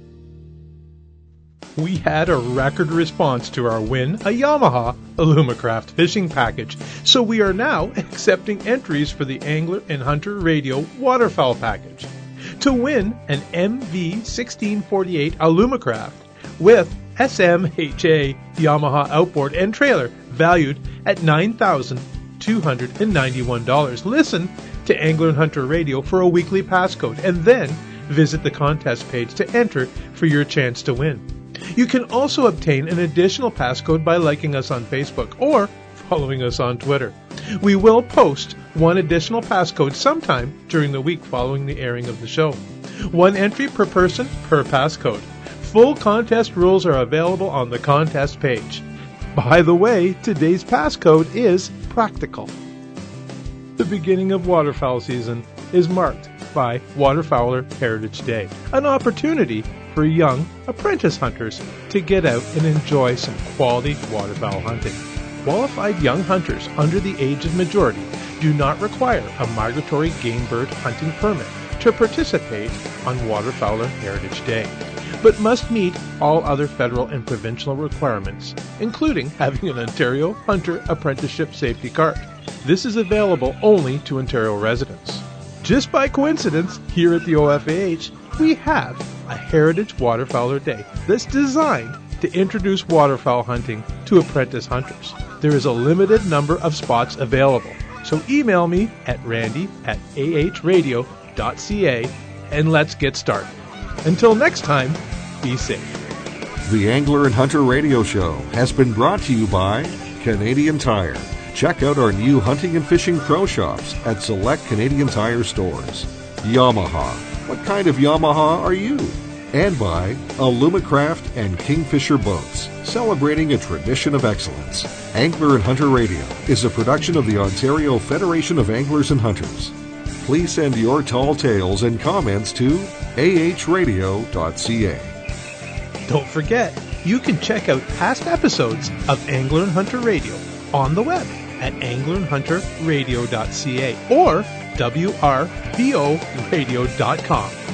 A: We had a record response to our win, a Yamaha Alumacraft fishing package, so we are now accepting entries for the Angler and Hunter Radio waterfowl package. To win an M V sixteen forty-eight Alumacraft with S M H A Yamaha outboard and trailer valued at nine thousand two hundred ninety-one dollars, listen to Angler and Hunter Radio for a weekly passcode and then visit the contest page to enter for your chance to win. You can also obtain an additional passcode by liking us on Facebook or following us on Twitter. We will post one additional passcode sometime during the week following the airing of the show. One entry per person per passcode. Full contest rules are available on the contest page. By the way, today's passcode is practical. The beginning of waterfowl season is marked by Waterfowler Heritage Day, an opportunity for young apprentice hunters to get out and enjoy some quality waterfowl hunting. Qualified young hunters under the age of majority do not require a migratory game bird hunting permit to participate on Waterfowler Heritage Day, but must meet all other federal and provincial requirements, including having an Ontario Hunter Apprenticeship Safety Card. This is available only to Ontario residents. Just by coincidence, here at the O F A H, we have a Heritage Waterfowler Day that's designed to introduce waterfowl hunting to apprentice hunters. There is a limited number of spots available, so email me at randy at a h radio dot c a and let's get started. Until next time, be safe.
B: The Angler and Hunter Radio Show has been brought to you by Canadian Tire. Check out our new hunting and fishing pro shops at select Canadian Tire stores. Yamaha. What kind of Yamaha are you? And by Alumacraft and Kingfisher Boats, celebrating a tradition of excellence. Angler and Hunter Radio is a production of the Ontario Federation of Anglers and Hunters. Please send your tall tales and comments to a h radio dot c a.
A: Don't forget, you can check out past episodes of Angler and Hunter Radio on the web at angler and hunter radio dot c a or w r b o radio dot com.